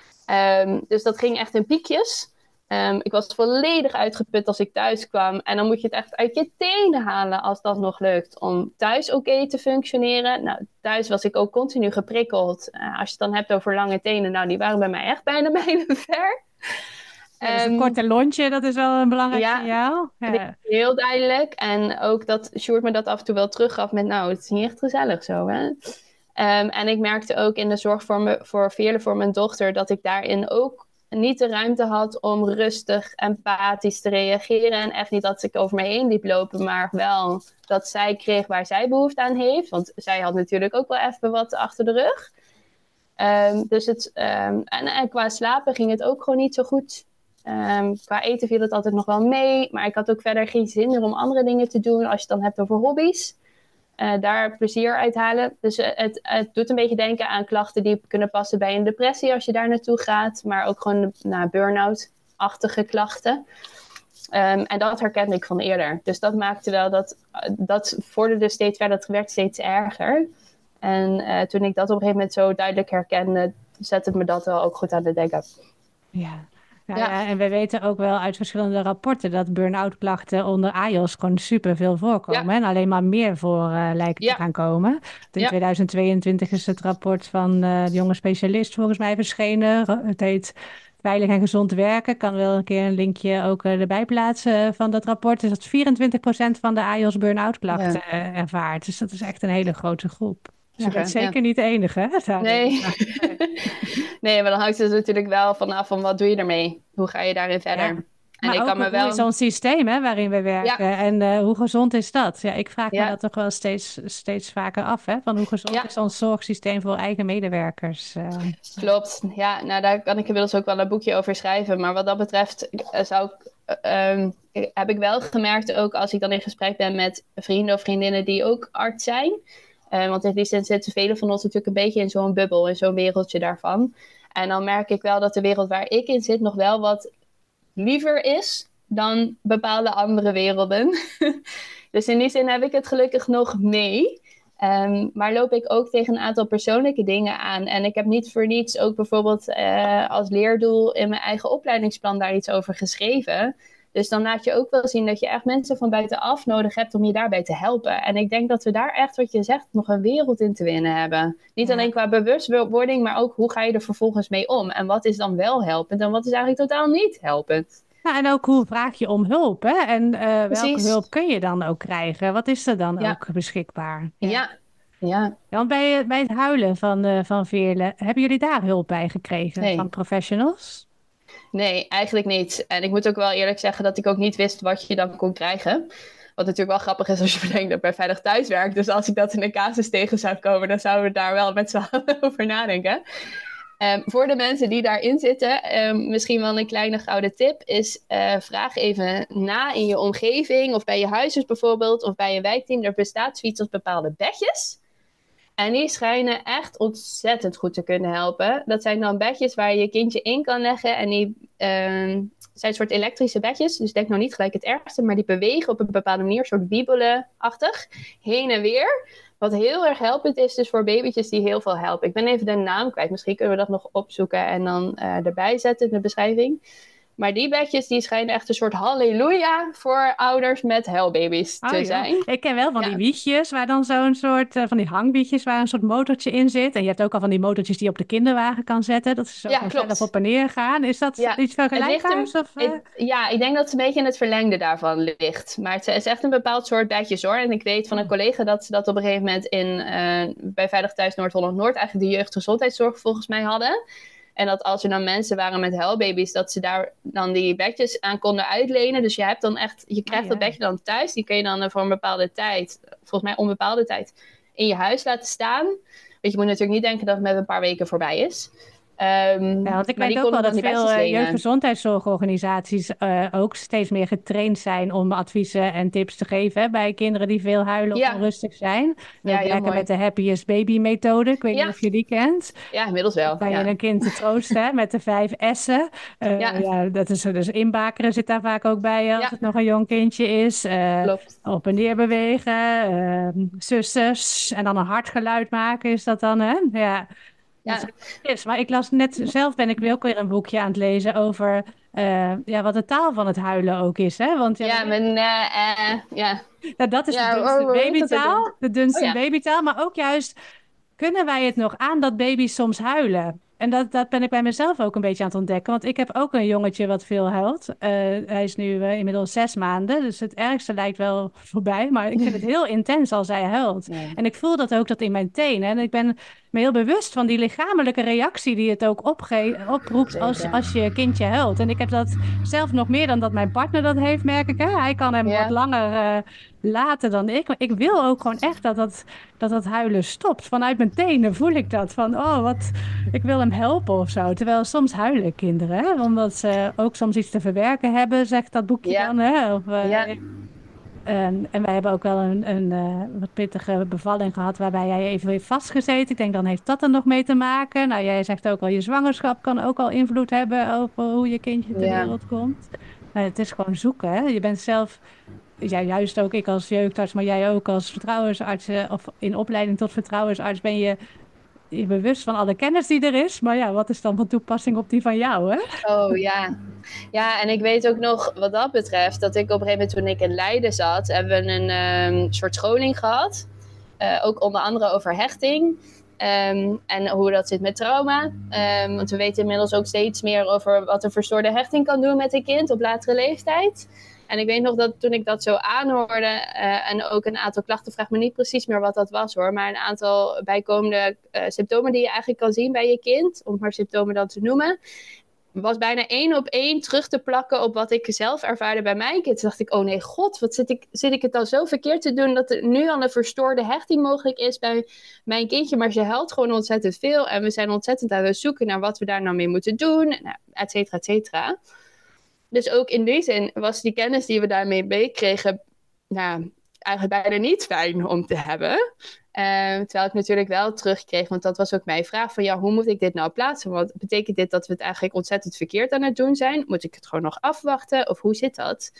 Um, dus dat ging echt in piekjes. Um, ik was volledig uitgeput als ik thuis kwam. En dan moet je het echt uit je tenen halen als dat nog lukt. Om thuis oké okay te functioneren. Nou, thuis was ik ook continu geprikkeld. Uh, als je het dan hebt over lange tenen. Nou, die waren bij mij echt bijna mijlenver. Ja, dus een um, korte lontje, dat is wel een belangrijk ja, signaal. Ja, heel duidelijk. En ook dat Sjoerd me dat af en toe wel teruggaf met... nou, het is niet echt gezellig zo, hè. Um, en ik merkte ook in de zorg voor, me, voor Veerle, voor mijn dochter... dat ik daarin ook... niet de ruimte had om rustig, empathisch te reageren. En echt niet dat ik over me heen liep lopen, maar wel dat zij kreeg waar zij behoefte aan heeft. Want zij had natuurlijk ook wel even wat achter de rug. Um, dus het, um, en, en qua slapen ging het ook gewoon niet zo goed. Um, qua eten viel het altijd nog wel mee. Maar ik had ook verder geen zin meer om andere dingen te doen. Als je het dan hebt over hobby's. Uh, daar plezier uit halen. Dus uh, het, het doet een beetje denken aan klachten die kunnen passen bij een depressie als je daar naartoe gaat. Maar ook gewoon nou, burn-out-achtige klachten. Um, en dat herkende ik van eerder. Dus dat maakte wel dat... Dat vorderde steeds verder, dat werd steeds erger. En uh, toen ik dat op een gegeven moment zo duidelijk herkende... zette het me dat wel ook goed aan het denken. Ja. Nou ja. ja, en we weten ook wel uit verschillende rapporten dat burn-out klachten onder A I O's gewoon super veel voorkomen. Ja. En alleen maar meer voor uh, lijken ja. te gaan komen. In ja. tweeduizend tweeëntwintig is het rapport van uh, de jonge specialist volgens mij verschenen. Het heet Veilig en Gezond Werken. Ik kan wel een keer een linkje ook uh, erbij plaatsen van dat rapport. Dus dat vierentwintig procent van de A I O's burn-out klachten ja. uh, ervaart. Dus dat is echt een hele grote groep. Dus je bent zeker ja. niet de enige, hè? Nee. nee, maar dan hangt het natuurlijk wel vanaf van wat doe je ermee? Hoe ga je daarin verder? Ja. En maar ik ook kan me hoe wel... is zo'n systeem hè, waarin we werken? Ja. En uh, hoe gezond is dat? Ja, ik vraag ja. me dat toch wel steeds, steeds vaker af. Hè? Van hoe gezond ja. is ons zorgsysteem voor eigen medewerkers? Uh, Klopt. Ja, nou daar kan ik inmiddels ook wel een boekje over schrijven. Maar wat dat betreft zou ik... Uh, heb ik wel gemerkt ook als ik dan in gesprek ben met vrienden of vriendinnen die ook arts zijn... Uh, want in die zin zitten velen van ons natuurlijk een beetje in zo'n bubbel, in zo'n wereldje daarvan. En dan merk ik wel dat de wereld waar ik in zit nog wel wat liever is dan bepaalde andere werelden. Dus in die zin heb ik het gelukkig nog mee. Um, maar loop ik ook tegen een aantal persoonlijke dingen aan. En ik heb niet voor niets ook bijvoorbeeld uh, als leerdoel in mijn eigen opleidingsplan daar iets over geschreven. Dus dan laat je ook wel zien dat je echt mensen van buitenaf nodig hebt om je daarbij te helpen. En ik denk dat we daar echt, wat je zegt, nog een wereld in te winnen hebben. Niet ja. alleen qua bewustwording, maar ook hoe ga je er vervolgens mee om? En wat is dan wel helpend en wat is eigenlijk totaal niet helpend? Ja, en ook hoe vraag je om hulp, hè? En uh, welke hulp kun je dan ook krijgen? Wat is er dan ja. ook beschikbaar? Ja, ja. ja. ja want bij, bij het huilen van, uh, van Veerle, hebben jullie daar hulp bij gekregen nee. van professionals? Nee, eigenlijk niet. En ik moet ook wel eerlijk zeggen dat ik ook niet wist wat je dan kon krijgen. Wat natuurlijk wel grappig is als je bedenkt dat ik bij Veilig Thuis werk. Dus als ik dat in een casus tegen zou komen, dan zouden we daar wel met z'n allen over nadenken. Um, voor de mensen die daarin zitten, um, misschien wel een kleine gouden tip, is uh, vraag even na in je omgeving of bij je huisarts bijvoorbeeld of bij je wijkteam. Er bestaat zoiets als bepaalde bedjes. En die schijnen echt ontzettend goed te kunnen helpen. Dat zijn dan bedjes waar je je kindje in kan leggen. En die uh, zijn een soort elektrische bedjes. Dus denk nou niet gelijk het ergste. Maar die bewegen op een bepaalde manier. Een soort wiebelen-achtig. Heen en weer. Wat heel erg helpend is dus voor babytjes die heel veel helpen. Ik ben even de naam kwijt. Misschien kunnen we dat nog opzoeken en dan uh, erbij zetten in de beschrijving. Maar die bedjes die schijnen echt een soort halleluja voor ouders met huilbaby's te Oh, zijn. ik ken wel van Ja. die wiegjes waar dan zo'n soort, uh, van die hangwiegjes waar een soort motortje in zit. En je hebt ook al van die motortjes die je op de kinderwagen kan zetten. Dat ze zo Ja, vanzelf klopt. op en neer gaan. Is dat Ja, iets het ligt er, vergelijkbaars? Of, uh? het- ja, ik denk dat het een beetje in het verlengde daarvan ligt. Maar het is echt een bepaald soort bedjes hoor. En ik weet van een collega dat ze dat op een gegeven moment in, uh, bij Veilig Thuis Noord-Holland-Noord, eigenlijk de jeugdgezondheidszorg volgens mij hadden. En dat als er dan mensen waren met huilbaby's, dat ze daar dan die bedjes aan konden uitlenen. Dus je hebt dan echt, je krijgt Oh, ja. dat bedje dan thuis. Die kun je dan uh, voor een bepaalde tijd, volgens mij onbepaalde tijd, in je huis laten staan. Want je moet natuurlijk niet denken dat het met een paar weken voorbij is. Um, Ja, want ik maar weet die ook wel konden dan dat die veel bedjes uh, lenen. jeugdgezondheidszorgorganisaties uh, ook steeds meer getraind zijn om adviezen en tips te geven hè, bij kinderen die veel huilen of Ja. onrustig zijn. En Ja, ook heel werken mooi. met de Happiest Baby methode. Ik weet Ja. niet of je die kent. Ja, inmiddels wel. Kan je Ja. een kind te troosten hè, met de vijf S'en. Uh, Ja. ja, dat is dus inbakeren zit daar vaak ook bij als Ja. het nog een jong kindje is. Uh, Klopt. op en neer bewegen, uh, zusters en dan een hard geluid maken is dat dan hè? Ja. Ja. Is. Maar ik las net, zelf ben ik weer ook weer een boekje aan het lezen over uh, ja, wat de taal van het huilen ook is. Hè? Want, ja, Ja, mijn, uh, uh, ja. Nou, dat is ja, de dunste oh, babytaal. De dunste oh, ja. babytaal. Maar ook juist, kunnen wij het nog aan dat baby's soms huilen? En dat, dat ben ik bij mezelf ook een beetje aan het ontdekken. Want ik heb ook een jongetje wat veel huilt. Uh, hij is nu uh, inmiddels zes maanden. Dus het ergste lijkt wel voorbij. Maar ik vind het heel intens als hij huilt. Ja. En ik voel dat ook dat in mijn tenen. En ik ben me heel bewust van die lichamelijke reactie die het ook opge- oproept als, als je kindje huilt. En ik heb dat zelf nog meer dan dat mijn partner dat heeft, merk ik. Hè? Hij kan hem ja. wat langer uh, laten dan ik. Maar ik wil ook gewoon echt dat dat, dat dat huilen stopt. Vanuit mijn tenen voel ik dat. Van, oh, wat, ik wil hem helpen of zo. Terwijl soms huilen kinderen, hè? Omdat ze ook soms iets te verwerken hebben, zegt dat boekje ja. dan. Hè? Of, uh, ja. En, en wij hebben ook wel een, een uh, wat pittige bevalling gehad waarbij jij even heeft vastgezeten. Ik denk, dan heeft dat er nog mee te maken. Nou, jij zegt ook al, je zwangerschap kan ook al invloed hebben over hoe je kindje ter ja. wereld komt. Nou, het is gewoon zoeken, hè. Je bent zelf, ja, juist ook ik als jeugdarts, maar jij ook als vertrouwensarts, of in opleiding tot vertrouwensarts, ben je je bewust van alle kennis die er is. Maar ja, wat is dan van toepassing op die van jou, hè? Oh ja. Ja, en ik weet ook nog wat dat betreft, dat ik op een gegeven moment toen ik in Leiden zat, hebben we een um, soort scholing gehad. Uh, ook onder andere over hechting. Um, en hoe dat zit met trauma. Um, want we weten inmiddels ook steeds meer over wat een verstoorde hechting kan doen met een kind op latere leeftijd. En ik weet nog dat toen ik dat zo aanhoorde uh, en ook een aantal klachten, vraag me niet precies meer wat dat was hoor, maar een aantal bijkomende uh, symptomen die je eigenlijk kan zien bij je kind, om maar symptomen dan te noemen, was bijna één op één terug te plakken op wat ik zelf ervaarde bij mijn kind. Toen dacht ik, oh nee, god, wat zit ik, zit ik het dan zo verkeerd te doen dat er nu al een verstoorde hechting mogelijk is bij mijn kindje, maar ze huilt gewoon ontzettend veel en we zijn ontzettend aan het zoeken naar wat we daar nou mee moeten doen, nou, et cetera, et cetera. Dus ook in die zin was die kennis die we daarmee meekregen, nou, eigenlijk bijna niet fijn om te hebben. Uh, terwijl ik natuurlijk wel terugkreeg, want dat was ook mijn vraag van ja, hoe moet ik dit nou plaatsen? Want betekent dit dat we het eigenlijk ontzettend verkeerd aan het doen zijn? Moet ik het gewoon nog afwachten? Of hoe zit dat?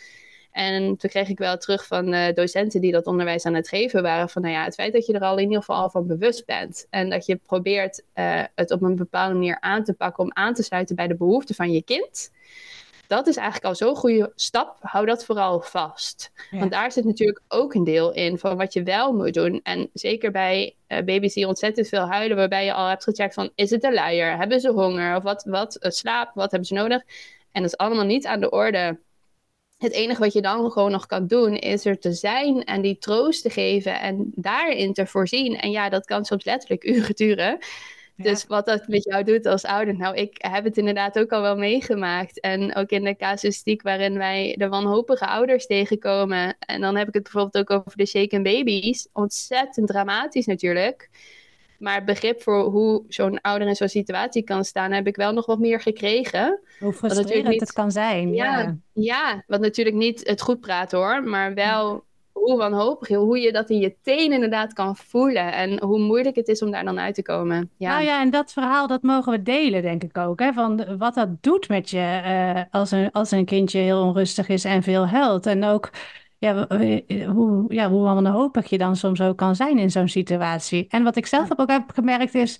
En toen kreeg ik wel terug van uh, docenten die dat onderwijs aan het geven waren van nou ja, het feit dat je er al in ieder geval al van bewust bent en dat je probeert uh, het op een bepaalde manier aan te pakken om aan te sluiten bij de behoeften van je kind. Dat is eigenlijk al zo'n goede stap. Hou dat vooral vast. Ja. Want daar zit natuurlijk ook een deel in van wat je wel moet doen. En zeker bij uh, baby's die ontzettend veel huilen, waarbij je al hebt gecheckt van, is het een luier? Hebben ze honger? Of wat, wat uh, slaap? Wat hebben ze nodig? En dat is allemaal niet aan de orde. Het enige wat je dan gewoon nog kan doen, is er te zijn en die troost te geven en daarin te voorzien. En ja, dat kan soms letterlijk uren duren. Ja. Dus wat dat met jou doet als ouder, nou, ik heb het inderdaad ook al wel meegemaakt. En ook in de casuïstiek waarin wij de wanhopige ouders tegenkomen. En dan heb ik het bijvoorbeeld ook over de shaken baby's. Ontzettend dramatisch natuurlijk. Maar begrip voor hoe zo'n ouder in zo'n situatie kan staan, heb ik wel nog wat meer gekregen. Hoe frustrerend niet, het kan zijn. Ja, ja. ja, wat natuurlijk niet het goed praten hoor, maar wel hoe wanhopig, hoe je dat in je teen inderdaad kan voelen. En hoe moeilijk het is om daar dan uit te komen. Ja. Nou ja, en dat verhaal, dat mogen we delen, denk ik ook. Hè? Van wat dat doet met je uh, als, een, als een kindje heel onrustig is en veel huilt. En ook ja, hoe, ja, hoe wanhopig je dan soms ook kan zijn in zo'n situatie. En wat ik zelf ook heb gemerkt is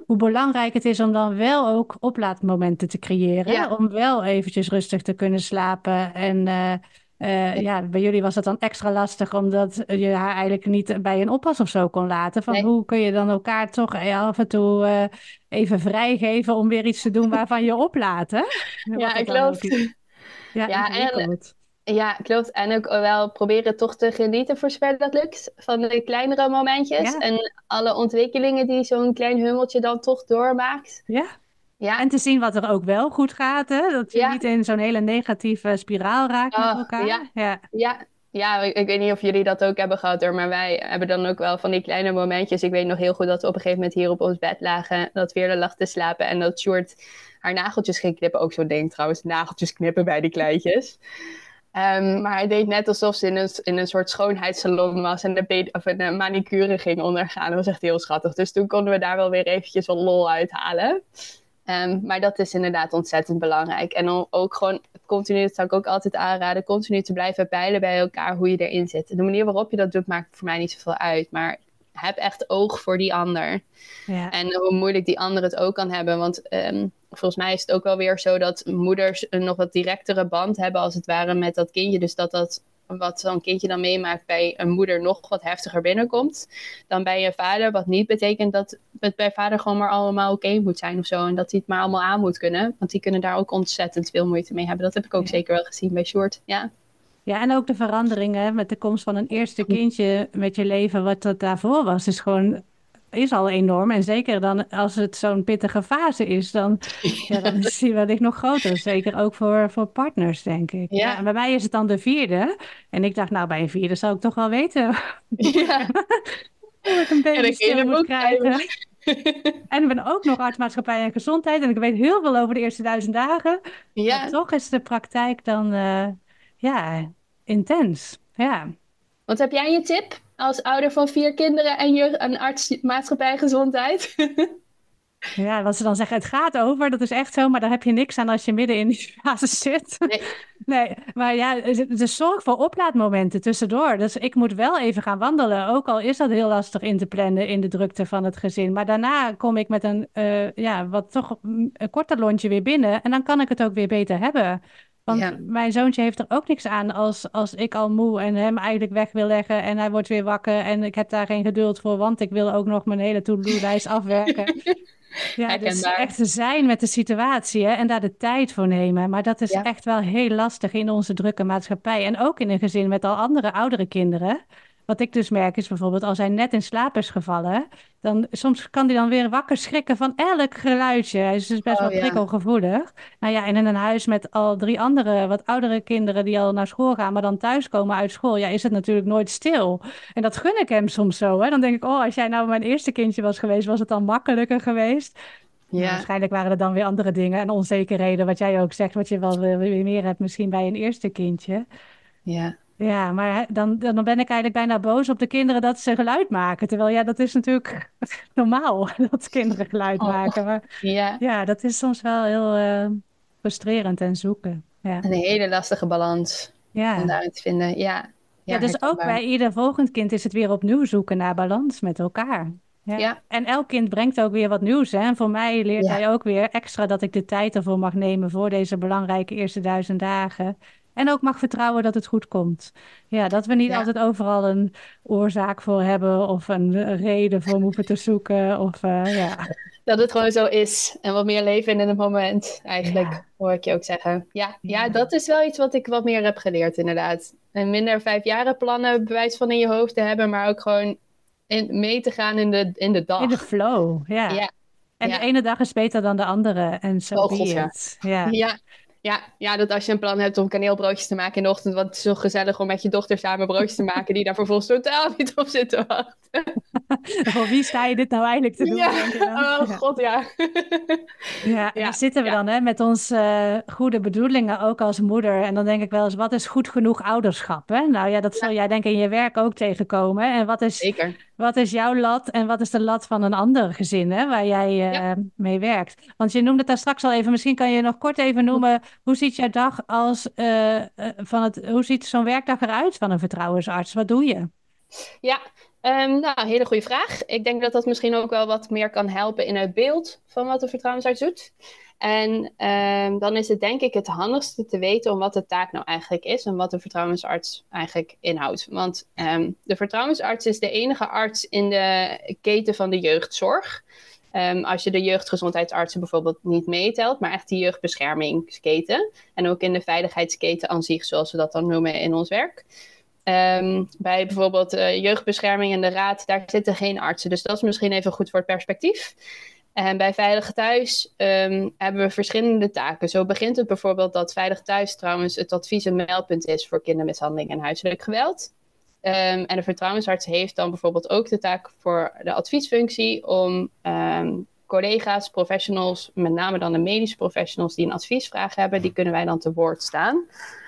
hoe belangrijk het is om dan wel ook oplaadmomenten te creëren. Ja. Om wel eventjes rustig te kunnen slapen. En uh, uh, ja, bij jullie was dat dan extra lastig omdat je haar eigenlijk niet bij een oppas of zo kon laten. Van Nee. hoe kun je dan elkaar toch af en toe uh, even vrijgeven om weer iets te doen waarvan je oplaadt, hè? Ja, ik geloof. Ja, ja, ingewikkeld. En, ja, klopt. En ook wel proberen toch te genieten voor zover dat lukt. Van de kleinere momentjes. Ja. En alle ontwikkelingen die zo'n klein hummeltje dan toch doormaakt. Ja. Ja. En te zien wat er ook wel goed gaat, hè? Dat je Ja. niet in zo'n hele negatieve spiraal raakt oh, met elkaar. Ja, ja. ja. ja ik, ik weet niet of jullie dat ook hebben gehad hoor, maar wij hebben dan ook wel van die kleine momentjes. Ik weet nog heel goed dat we op een gegeven moment hier op ons bed lagen, dat Veerle lag te slapen en dat Sjoerd haar nageltjes ging knippen. Ook zo'n ding trouwens, nageltjes knippen bij die kleintjes. Um, maar hij deed net alsof ze in een, in een soort schoonheidssalon was en de of een manicure ging ondergaan. Dat was echt heel schattig. Dus toen konden we daar wel weer eventjes wat lol uithalen. Um, maar dat is inderdaad ontzettend belangrijk. En om ook gewoon continu, dat zou ik ook altijd aanraden, continu te blijven peilen bij elkaar hoe je erin zit. De manier waarop je dat doet maakt voor mij niet zoveel uit. Maar heb echt oog voor die ander. Ja. En hoe moeilijk die ander het ook kan hebben. Want um, volgens mij is het ook wel weer zo dat moeders een nog wat directere band hebben als het ware met dat kindje. Dus dat dat wat zo'n kindje dan meemaakt bij een moeder nog wat heftiger binnenkomt dan bij een vader. Wat niet betekent dat het bij vader gewoon maar allemaal oké okay moet zijn of zo. En dat hij het maar allemaal aan moet kunnen. Want die kunnen daar ook ontzettend veel moeite mee hebben. Dat heb ik ook ja. zeker wel gezien bij Sjoerd. Ja. Ja, en ook de veranderingen met de komst van een eerste kindje met je leven, wat dat daarvoor was, is gewoon, is al enorm. En zeker dan als het zo'n pittige fase is, dan, ja, dan is die wellicht nog groter. Zeker ook voor, voor partners, denk ik. Ja. Ja, en bij mij is het dan de vierde. En ik dacht, nou, bij een vierde zou ik toch wel weten ja. hoe ik een baby stil moet krijgen. En ik ben ook nog arts-maatschappij en gezondheid. En ik weet heel veel over de eerste duizend dagen. Ja. Maar toch is de praktijk dan... Uh, Ja, intens. Ja. Wat heb jij een tip als ouder van vier kinderen en je een arts maatschappij gezondheid? Ja, wat ze dan zeggen, het gaat over, dat is echt zo, maar daar heb je niks aan als je midden in die fase zit. Nee. Nee, maar ja, de zorg voor oplaadmomenten tussendoor. Dus ik moet wel even gaan wandelen, ook al is dat heel lastig in te plannen in de drukte van het gezin. Maar daarna kom ik met een, uh, ja, wat toch een korter lontje weer binnen en dan kan ik het ook weer beter hebben. Want ja. mijn zoontje heeft er ook niks aan als, als ik al moe en hem eigenlijk weg wil leggen en hij wordt weer wakker en ik heb daar geen geduld voor, want ik wil ook nog mijn hele to-do-lijst afwerken. Ja, dus echt te zijn met de situatie hè, en daar de tijd voor nemen. Maar dat is ja. echt wel heel lastig in onze drukke maatschappij en ook in een gezin met al andere oudere kinderen. Wat ik dus merk is bijvoorbeeld als hij net in slaap is gevallen, dan soms kan hij dan weer wakker schrikken van elk geluidje. Hij is dus best oh, wel prikkelgevoelig. Ja. Nou ja, en in een huis met al drie andere wat oudere kinderen die al naar school gaan, maar dan thuiskomen uit school, ja, is het natuurlijk nooit stil. En dat gun ik hem soms zo. Hè? Dan denk ik, oh, als jij nou mijn eerste kindje was geweest, was het dan makkelijker geweest. Ja. Nou, waarschijnlijk waren er dan weer andere dingen en onzekerheden, wat jij ook zegt, wat je wel weer meer hebt misschien bij een eerste kindje. Ja. Ja, maar dan, dan ben ik eigenlijk bijna boos op de kinderen dat ze geluid maken. Terwijl ja, dat is natuurlijk normaal dat kinderen geluid oh, maken. Maar ja. ja, dat is soms wel heel uh, frustrerend en zoeken. Ja. Een hele lastige balans ja. om daarin te vinden. Ja, ja, ja dus ook bij ieder volgend kind is het weer opnieuw zoeken naar balans met elkaar. Ja. Ja. En elk kind brengt ook weer wat nieuws. Hè? En voor mij leert ja. hij ook weer extra dat ik de tijd ervoor mag nemen voor deze belangrijke eerste duizend dagen. En ook mag vertrouwen dat het goed komt. Ja, dat we niet ja. altijd overal een oorzaak voor hebben of een reden voor hoeven te zoeken. Of, uh, ja. Dat het gewoon zo is. En wat meer leven in het moment, eigenlijk, ja. hoor ik je ook zeggen. Ja, ja, ja, dat is wel iets wat ik wat meer heb geleerd, inderdaad. En minder vijfjarenplannen bewijs van in je hoofd te hebben, maar ook gewoon in, mee te gaan in de, in de dag. In de flow, ja. ja. En ja. de ene dag is beter dan de andere. En zo oh, be God, it. Ja. Ja. ja. Ja, ja, dat als je een plan hebt om kaneelbroodjes te maken in de ochtend, want het is zo gezellig om met je dochter samen broodjes te maken die daar vervolgens totaal niet op zitten wachten. Voor wie sta je dit nou eigenlijk te doen? Ja, oh god, ja. Ja, en daar zitten we ja. dan hè, met onze uh, goede bedoelingen ook als moeder. En dan denk ik wel eens, wat is goed genoeg ouderschap? Hè? Nou ja, dat zul ja. jij denk ik in je werk ook tegenkomen. En wat is, Zeker. Wat is jouw lat en wat is de lat van een ander gezin hè, waar jij uh, ja. mee werkt? Want je noemde het daar straks al even, misschien kan je nog kort even noemen, hoe ziet jouw dag als, uh, uh, van het, hoe ziet zo'n werkdag eruit van een vertrouwensarts? Wat doe je? Ja, um, nou, hele goede vraag. Ik denk dat dat misschien ook wel wat meer kan helpen in het beeld van wat de vertrouwensarts doet. En um, dan is het denk ik het handigste te weten om wat de taak nou eigenlijk is en wat de vertrouwensarts eigenlijk inhoudt. Want um, de vertrouwensarts is de enige arts in de keten van de jeugdzorg. Um, als je de jeugdgezondheidsartsen bijvoorbeeld niet meetelt, maar echt die jeugdbeschermingsketen. En ook in de veiligheidsketen aan zich, zoals we dat dan noemen in ons werk. Um, bij bijvoorbeeld uh, jeugdbescherming en de raad, daar zitten geen artsen. Dus dat is misschien even goed voor het perspectief. En bij Veilig Thuis um, hebben we verschillende taken. Zo begint het bijvoorbeeld dat Veilig Thuis trouwens het advies- en meldpunt is voor kindermishandeling en huiselijk geweld. Um, en de vertrouwensarts heeft dan bijvoorbeeld ook de taak voor de adviesfunctie om um, collega's, professionals, met name dan de medische professionals die een adviesvraag hebben, die kunnen wij dan te woord staan.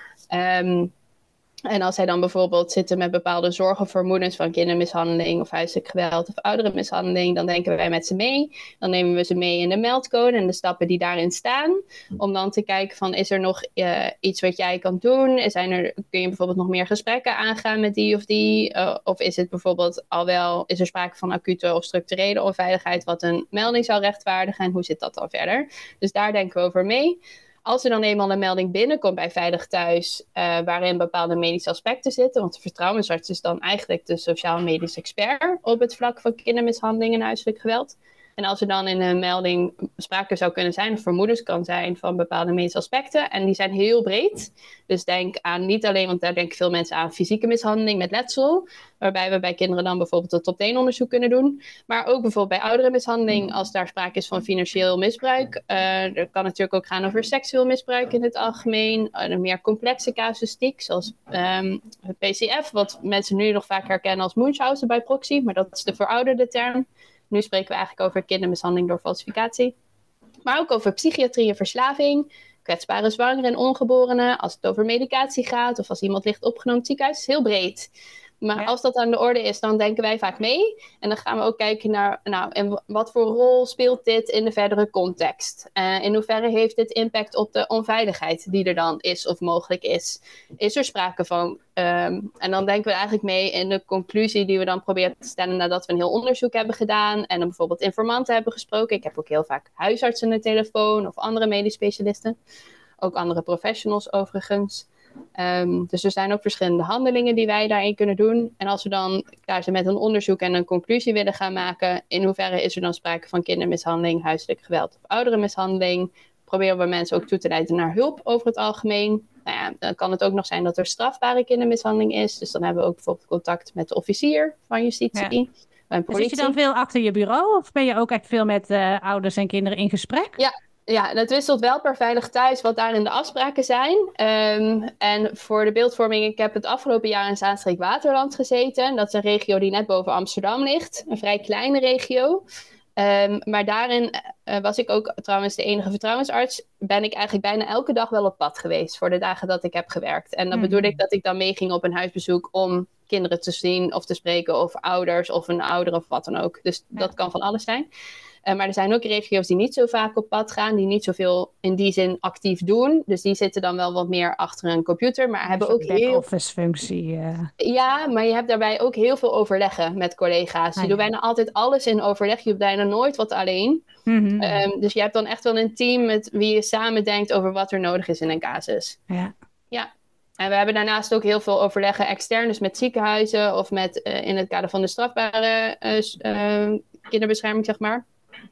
Um, En als zij dan bijvoorbeeld zitten met bepaalde zorgen, vermoedens van kindermishandeling of huiselijk geweld of ouderenmishandeling, dan denken wij met ze mee. Dan nemen we ze mee in de meldcode en de stappen die daarin staan. Om dan te kijken van, is er nog uh, iets wat jij kan doen? Zijn er, kun je bijvoorbeeld nog meer gesprekken aangaan met die of die? Uh, of is het bijvoorbeeld al wel, is er sprake van acute of structurele onveiligheid wat een melding zou rechtvaardigen? En hoe zit dat dan verder? Dus daar denken we over mee. Als er dan eenmaal een melding binnenkomt bij Veilig Thuis, uh, waarin bepaalde medische aspecten zitten, want de vertrouwensarts is dan eigenlijk de sociaal-medisch expert op het vlak van kindermishandeling en huiselijk geweld. En als er dan in een melding sprake zou kunnen zijn, of vermoedens kan zijn van bepaalde medische aspecten, en die zijn heel breed. Dus denk aan niet alleen, want daar denken veel mensen aan fysieke mishandeling met letsel, waarbij we bij kinderen dan bijvoorbeeld een top tien onderzoek kunnen doen. Maar ook bijvoorbeeld bij ouderenmishandeling, als daar sprake is van financieel misbruik. Uh, er kan natuurlijk ook gaan over seksueel misbruik in het algemeen. Uh, een meer complexe casuïstiek, zoals um, het P C F, wat mensen nu nog vaak herkennen als Munchausen bij proxy, maar dat is de verouderde term. Nu spreken we eigenlijk over kindermishandeling door falsificatie. Maar ook over psychiatrie en verslaving, kwetsbare zwangeren en ongeborenen, als het over medicatie gaat of als iemand ligt opgenomen in het ziekenhuis. Het is heel breed. Maar ja. Als dat aan de orde is, dan denken wij vaak mee. En dan gaan we ook kijken naar, nou, en wat voor rol speelt dit in de verdere context? Uh, in hoeverre heeft dit impact op de onveiligheid die er dan is of mogelijk is? Is er sprake van? Um, en dan denken we eigenlijk mee in de conclusie die we dan proberen te stellen nadat we een heel onderzoek hebben gedaan. En dan bijvoorbeeld informanten hebben gesproken. Ik heb ook heel vaak huisartsen aan de telefoon of andere medisch specialisten. Ook andere professionals overigens. Um, dus er zijn ook verschillende handelingen die wij daarin kunnen doen. En als we dan klaar zijn met een onderzoek en een conclusie willen gaan maken, in hoeverre is er dan sprake van kindermishandeling, huiselijk geweld of ouderenmishandeling, proberen we mensen ook toe te leiden naar hulp over het algemeen. Nou ja, dan kan het ook nog zijn dat er strafbare kindermishandeling is. Dus dan hebben we ook bijvoorbeeld contact met de officier van justitie. Ja. Dus zit je dan veel achter je bureau of ben je ook echt veel met uh, ouders en kinderen in gesprek? Ja. Ja, dat wisselt wel per Veilig Thuis wat daarin de afspraken zijn. Um, en voor de beeldvorming, ik heb het afgelopen jaar in Zaanstreek-Waterland gezeten. Dat is een regio die net boven Amsterdam ligt. Een vrij kleine regio. Um, maar daarin uh, was ik ook trouwens de enige vertrouwensarts. Ben ik eigenlijk bijna elke dag wel op pad geweest voor de dagen dat ik heb gewerkt. En dan mm-hmm. bedoel ik dat ik dan meeging op een huisbezoek om kinderen te zien of te spreken. Of ouders of een ouder of wat dan ook. Dus ja. Dat kan van alles zijn. Uh, maar er zijn ook regio's die niet zo vaak op pad gaan, die niet zoveel in die zin actief doen. Dus die zitten dan wel wat meer achter een computer, maar hebben ook heel... back-office functie. Uh... Ja, maar je hebt daarbij ook heel veel overleggen met collega's. Ah, je ja. doet bijna altijd alles in overleg, je doet bijna nooit wat alleen. Mm-hmm. Um, dus je hebt dan echt wel een team met wie je samen denkt over wat er nodig is in een casus. Ja. Ja. En we hebben daarnaast ook heel veel overleggen extern, dus met ziekenhuizen of met uh, in het kader van de strafbare uh, uh, kinderbescherming, zeg maar.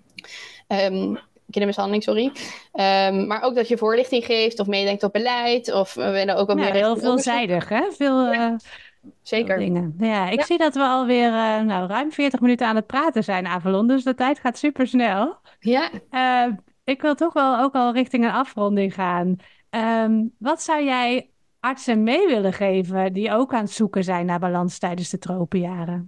Um, kindermishandeling, sorry. Um, maar ook dat je voorlichting geeft of meedenkt op beleid. Of we willen ook wat ja, meer... heel veelzijdig, hè? Veel, ja, uh, zeker. Veel dingen. Ja, ik ja. zie dat we alweer uh, nou, ruim veertig minuten aan het praten zijn, Avalon. Dus de tijd gaat super snel. Ja. Uh, ik wil toch wel ook al richting een afronding gaan. Um, wat zou jij artsen mee willen geven die ook aan het zoeken zijn naar balans tijdens de tropenjaren?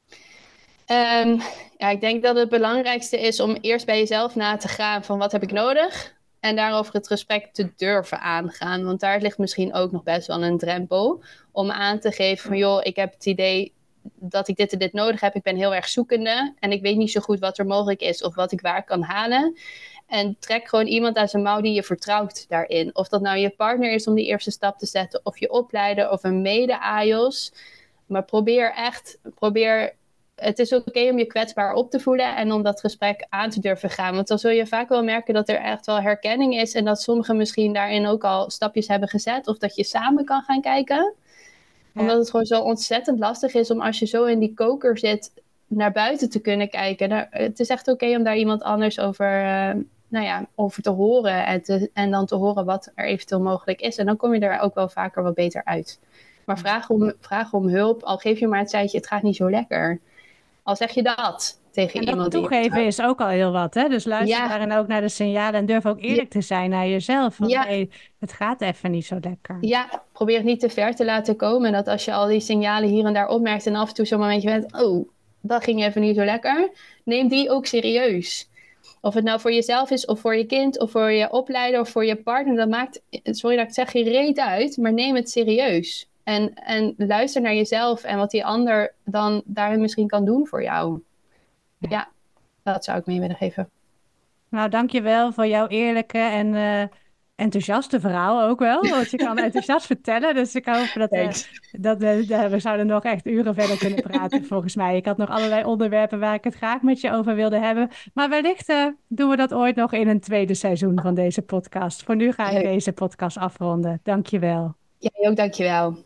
Um, ja, ik denk dat het belangrijkste is om eerst bij jezelf na te gaan van wat heb ik nodig? En daarover het gesprek te durven aangaan. Want daar ligt misschien ook nog best wel een drempel. Om aan te geven van joh, ik heb het idee dat ik dit en dit nodig heb. Ik ben heel erg zoekende. En ik weet niet zo goed wat er mogelijk is of wat ik waar kan halen. En trek gewoon iemand aan zijn mouw die je vertrouwt daarin. Of dat nou je partner is om die eerste stap te zetten. Of je opleider of een mede-A J O S. Maar probeer echt, probeer... Het is oké om je kwetsbaar op te voelen en om dat gesprek aan te durven gaan. Want dan zul je vaak wel merken dat er echt wel herkenning is en dat sommigen misschien daarin ook al stapjes hebben gezet. Of dat je samen kan gaan kijken. Ja. Omdat het gewoon zo ontzettend lastig is om als je zo in die koker zit naar buiten te kunnen kijken. Nou, het is echt oké om daar iemand anders over, uh, nou ja, over te horen en, te, en dan te horen wat er eventueel mogelijk is. En dan kom je er ook wel vaker wat beter uit. Maar vraag om, vraag om hulp, al geef je maar het seintje, het gaat niet zo lekker. Al zeg je dat tegen en iemand. Dat toegeven is ook al heel wat, hè? Dus luister ja. daarin ook naar de signalen en durf ook eerlijk ja. te zijn naar jezelf. Van ja. hey, het gaat even niet zo lekker. Ja, probeer het niet te ver te laten komen. En dat als je al die signalen hier en daar opmerkt en af en toe zo'n momentje bent, oh, dat ging even niet zo lekker. Neem die ook serieus. Of het nou voor jezelf is, of voor je kind, of voor je opleider, of voor je partner. Dat maakt, sorry dat ik het zeg, geen reet uit, maar neem het serieus. En, en luister naar jezelf en wat die ander dan daarin misschien kan doen voor jou. Ja, dat zou ik mee willen geven. Nou, dankjewel voor jouw eerlijke en uh, enthousiaste verhaal ook wel. Want je kan enthousiast vertellen. Dus ik hoop dat, uh, dat uh, we zouden nog echt uren verder kunnen praten volgens mij. Ik had nog allerlei onderwerpen waar ik het graag met je over wilde hebben. Maar wellicht uh, doen we dat ooit nog in een tweede seizoen van deze podcast. Voor nu ga ik Leuk. deze podcast afronden. Dankjewel. Jij ook, dankjewel.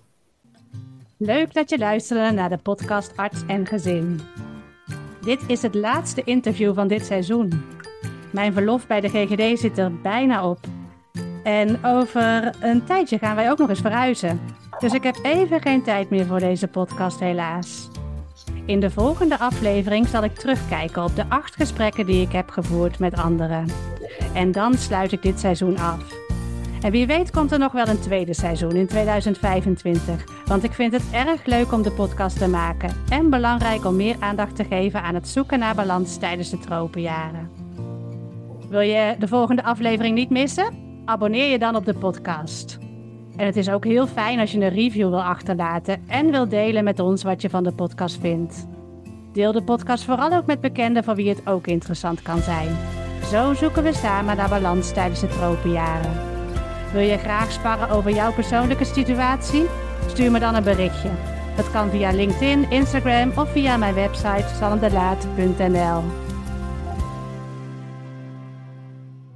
Leuk dat je luisterde naar de podcast Arts en Gezin. Dit is het laatste interview van dit seizoen. Mijn verlof bij de G G D zit er bijna op. En over een tijdje gaan wij ook nog eens verhuizen. Dus ik heb even geen tijd meer voor deze podcast helaas. In de volgende aflevering zal ik terugkijken op de acht gesprekken die ik heb gevoerd met anderen. En dan sluit ik dit seizoen af. En wie weet komt er nog wel een tweede seizoen in tweeduizend vijfentwintig. Want ik vind het erg leuk om de podcast te maken. En belangrijk om meer aandacht te geven aan het zoeken naar balans tijdens de tropenjaren. Wil je de volgende aflevering niet missen? Abonneer je dan op de podcast. En het is ook heel fijn als je een review wil achterlaten en wil delen met ons wat je van de podcast vindt. Deel de podcast vooral ook met bekenden voor wie het ook interessant kan zijn. Zo zoeken we samen naar balans tijdens de tropenjaren. Wil je graag sparren over jouw persoonlijke situatie? Stuur me dan een berichtje. Dat kan via LinkedIn, Instagram of via mijn website sanne de laat punt n l.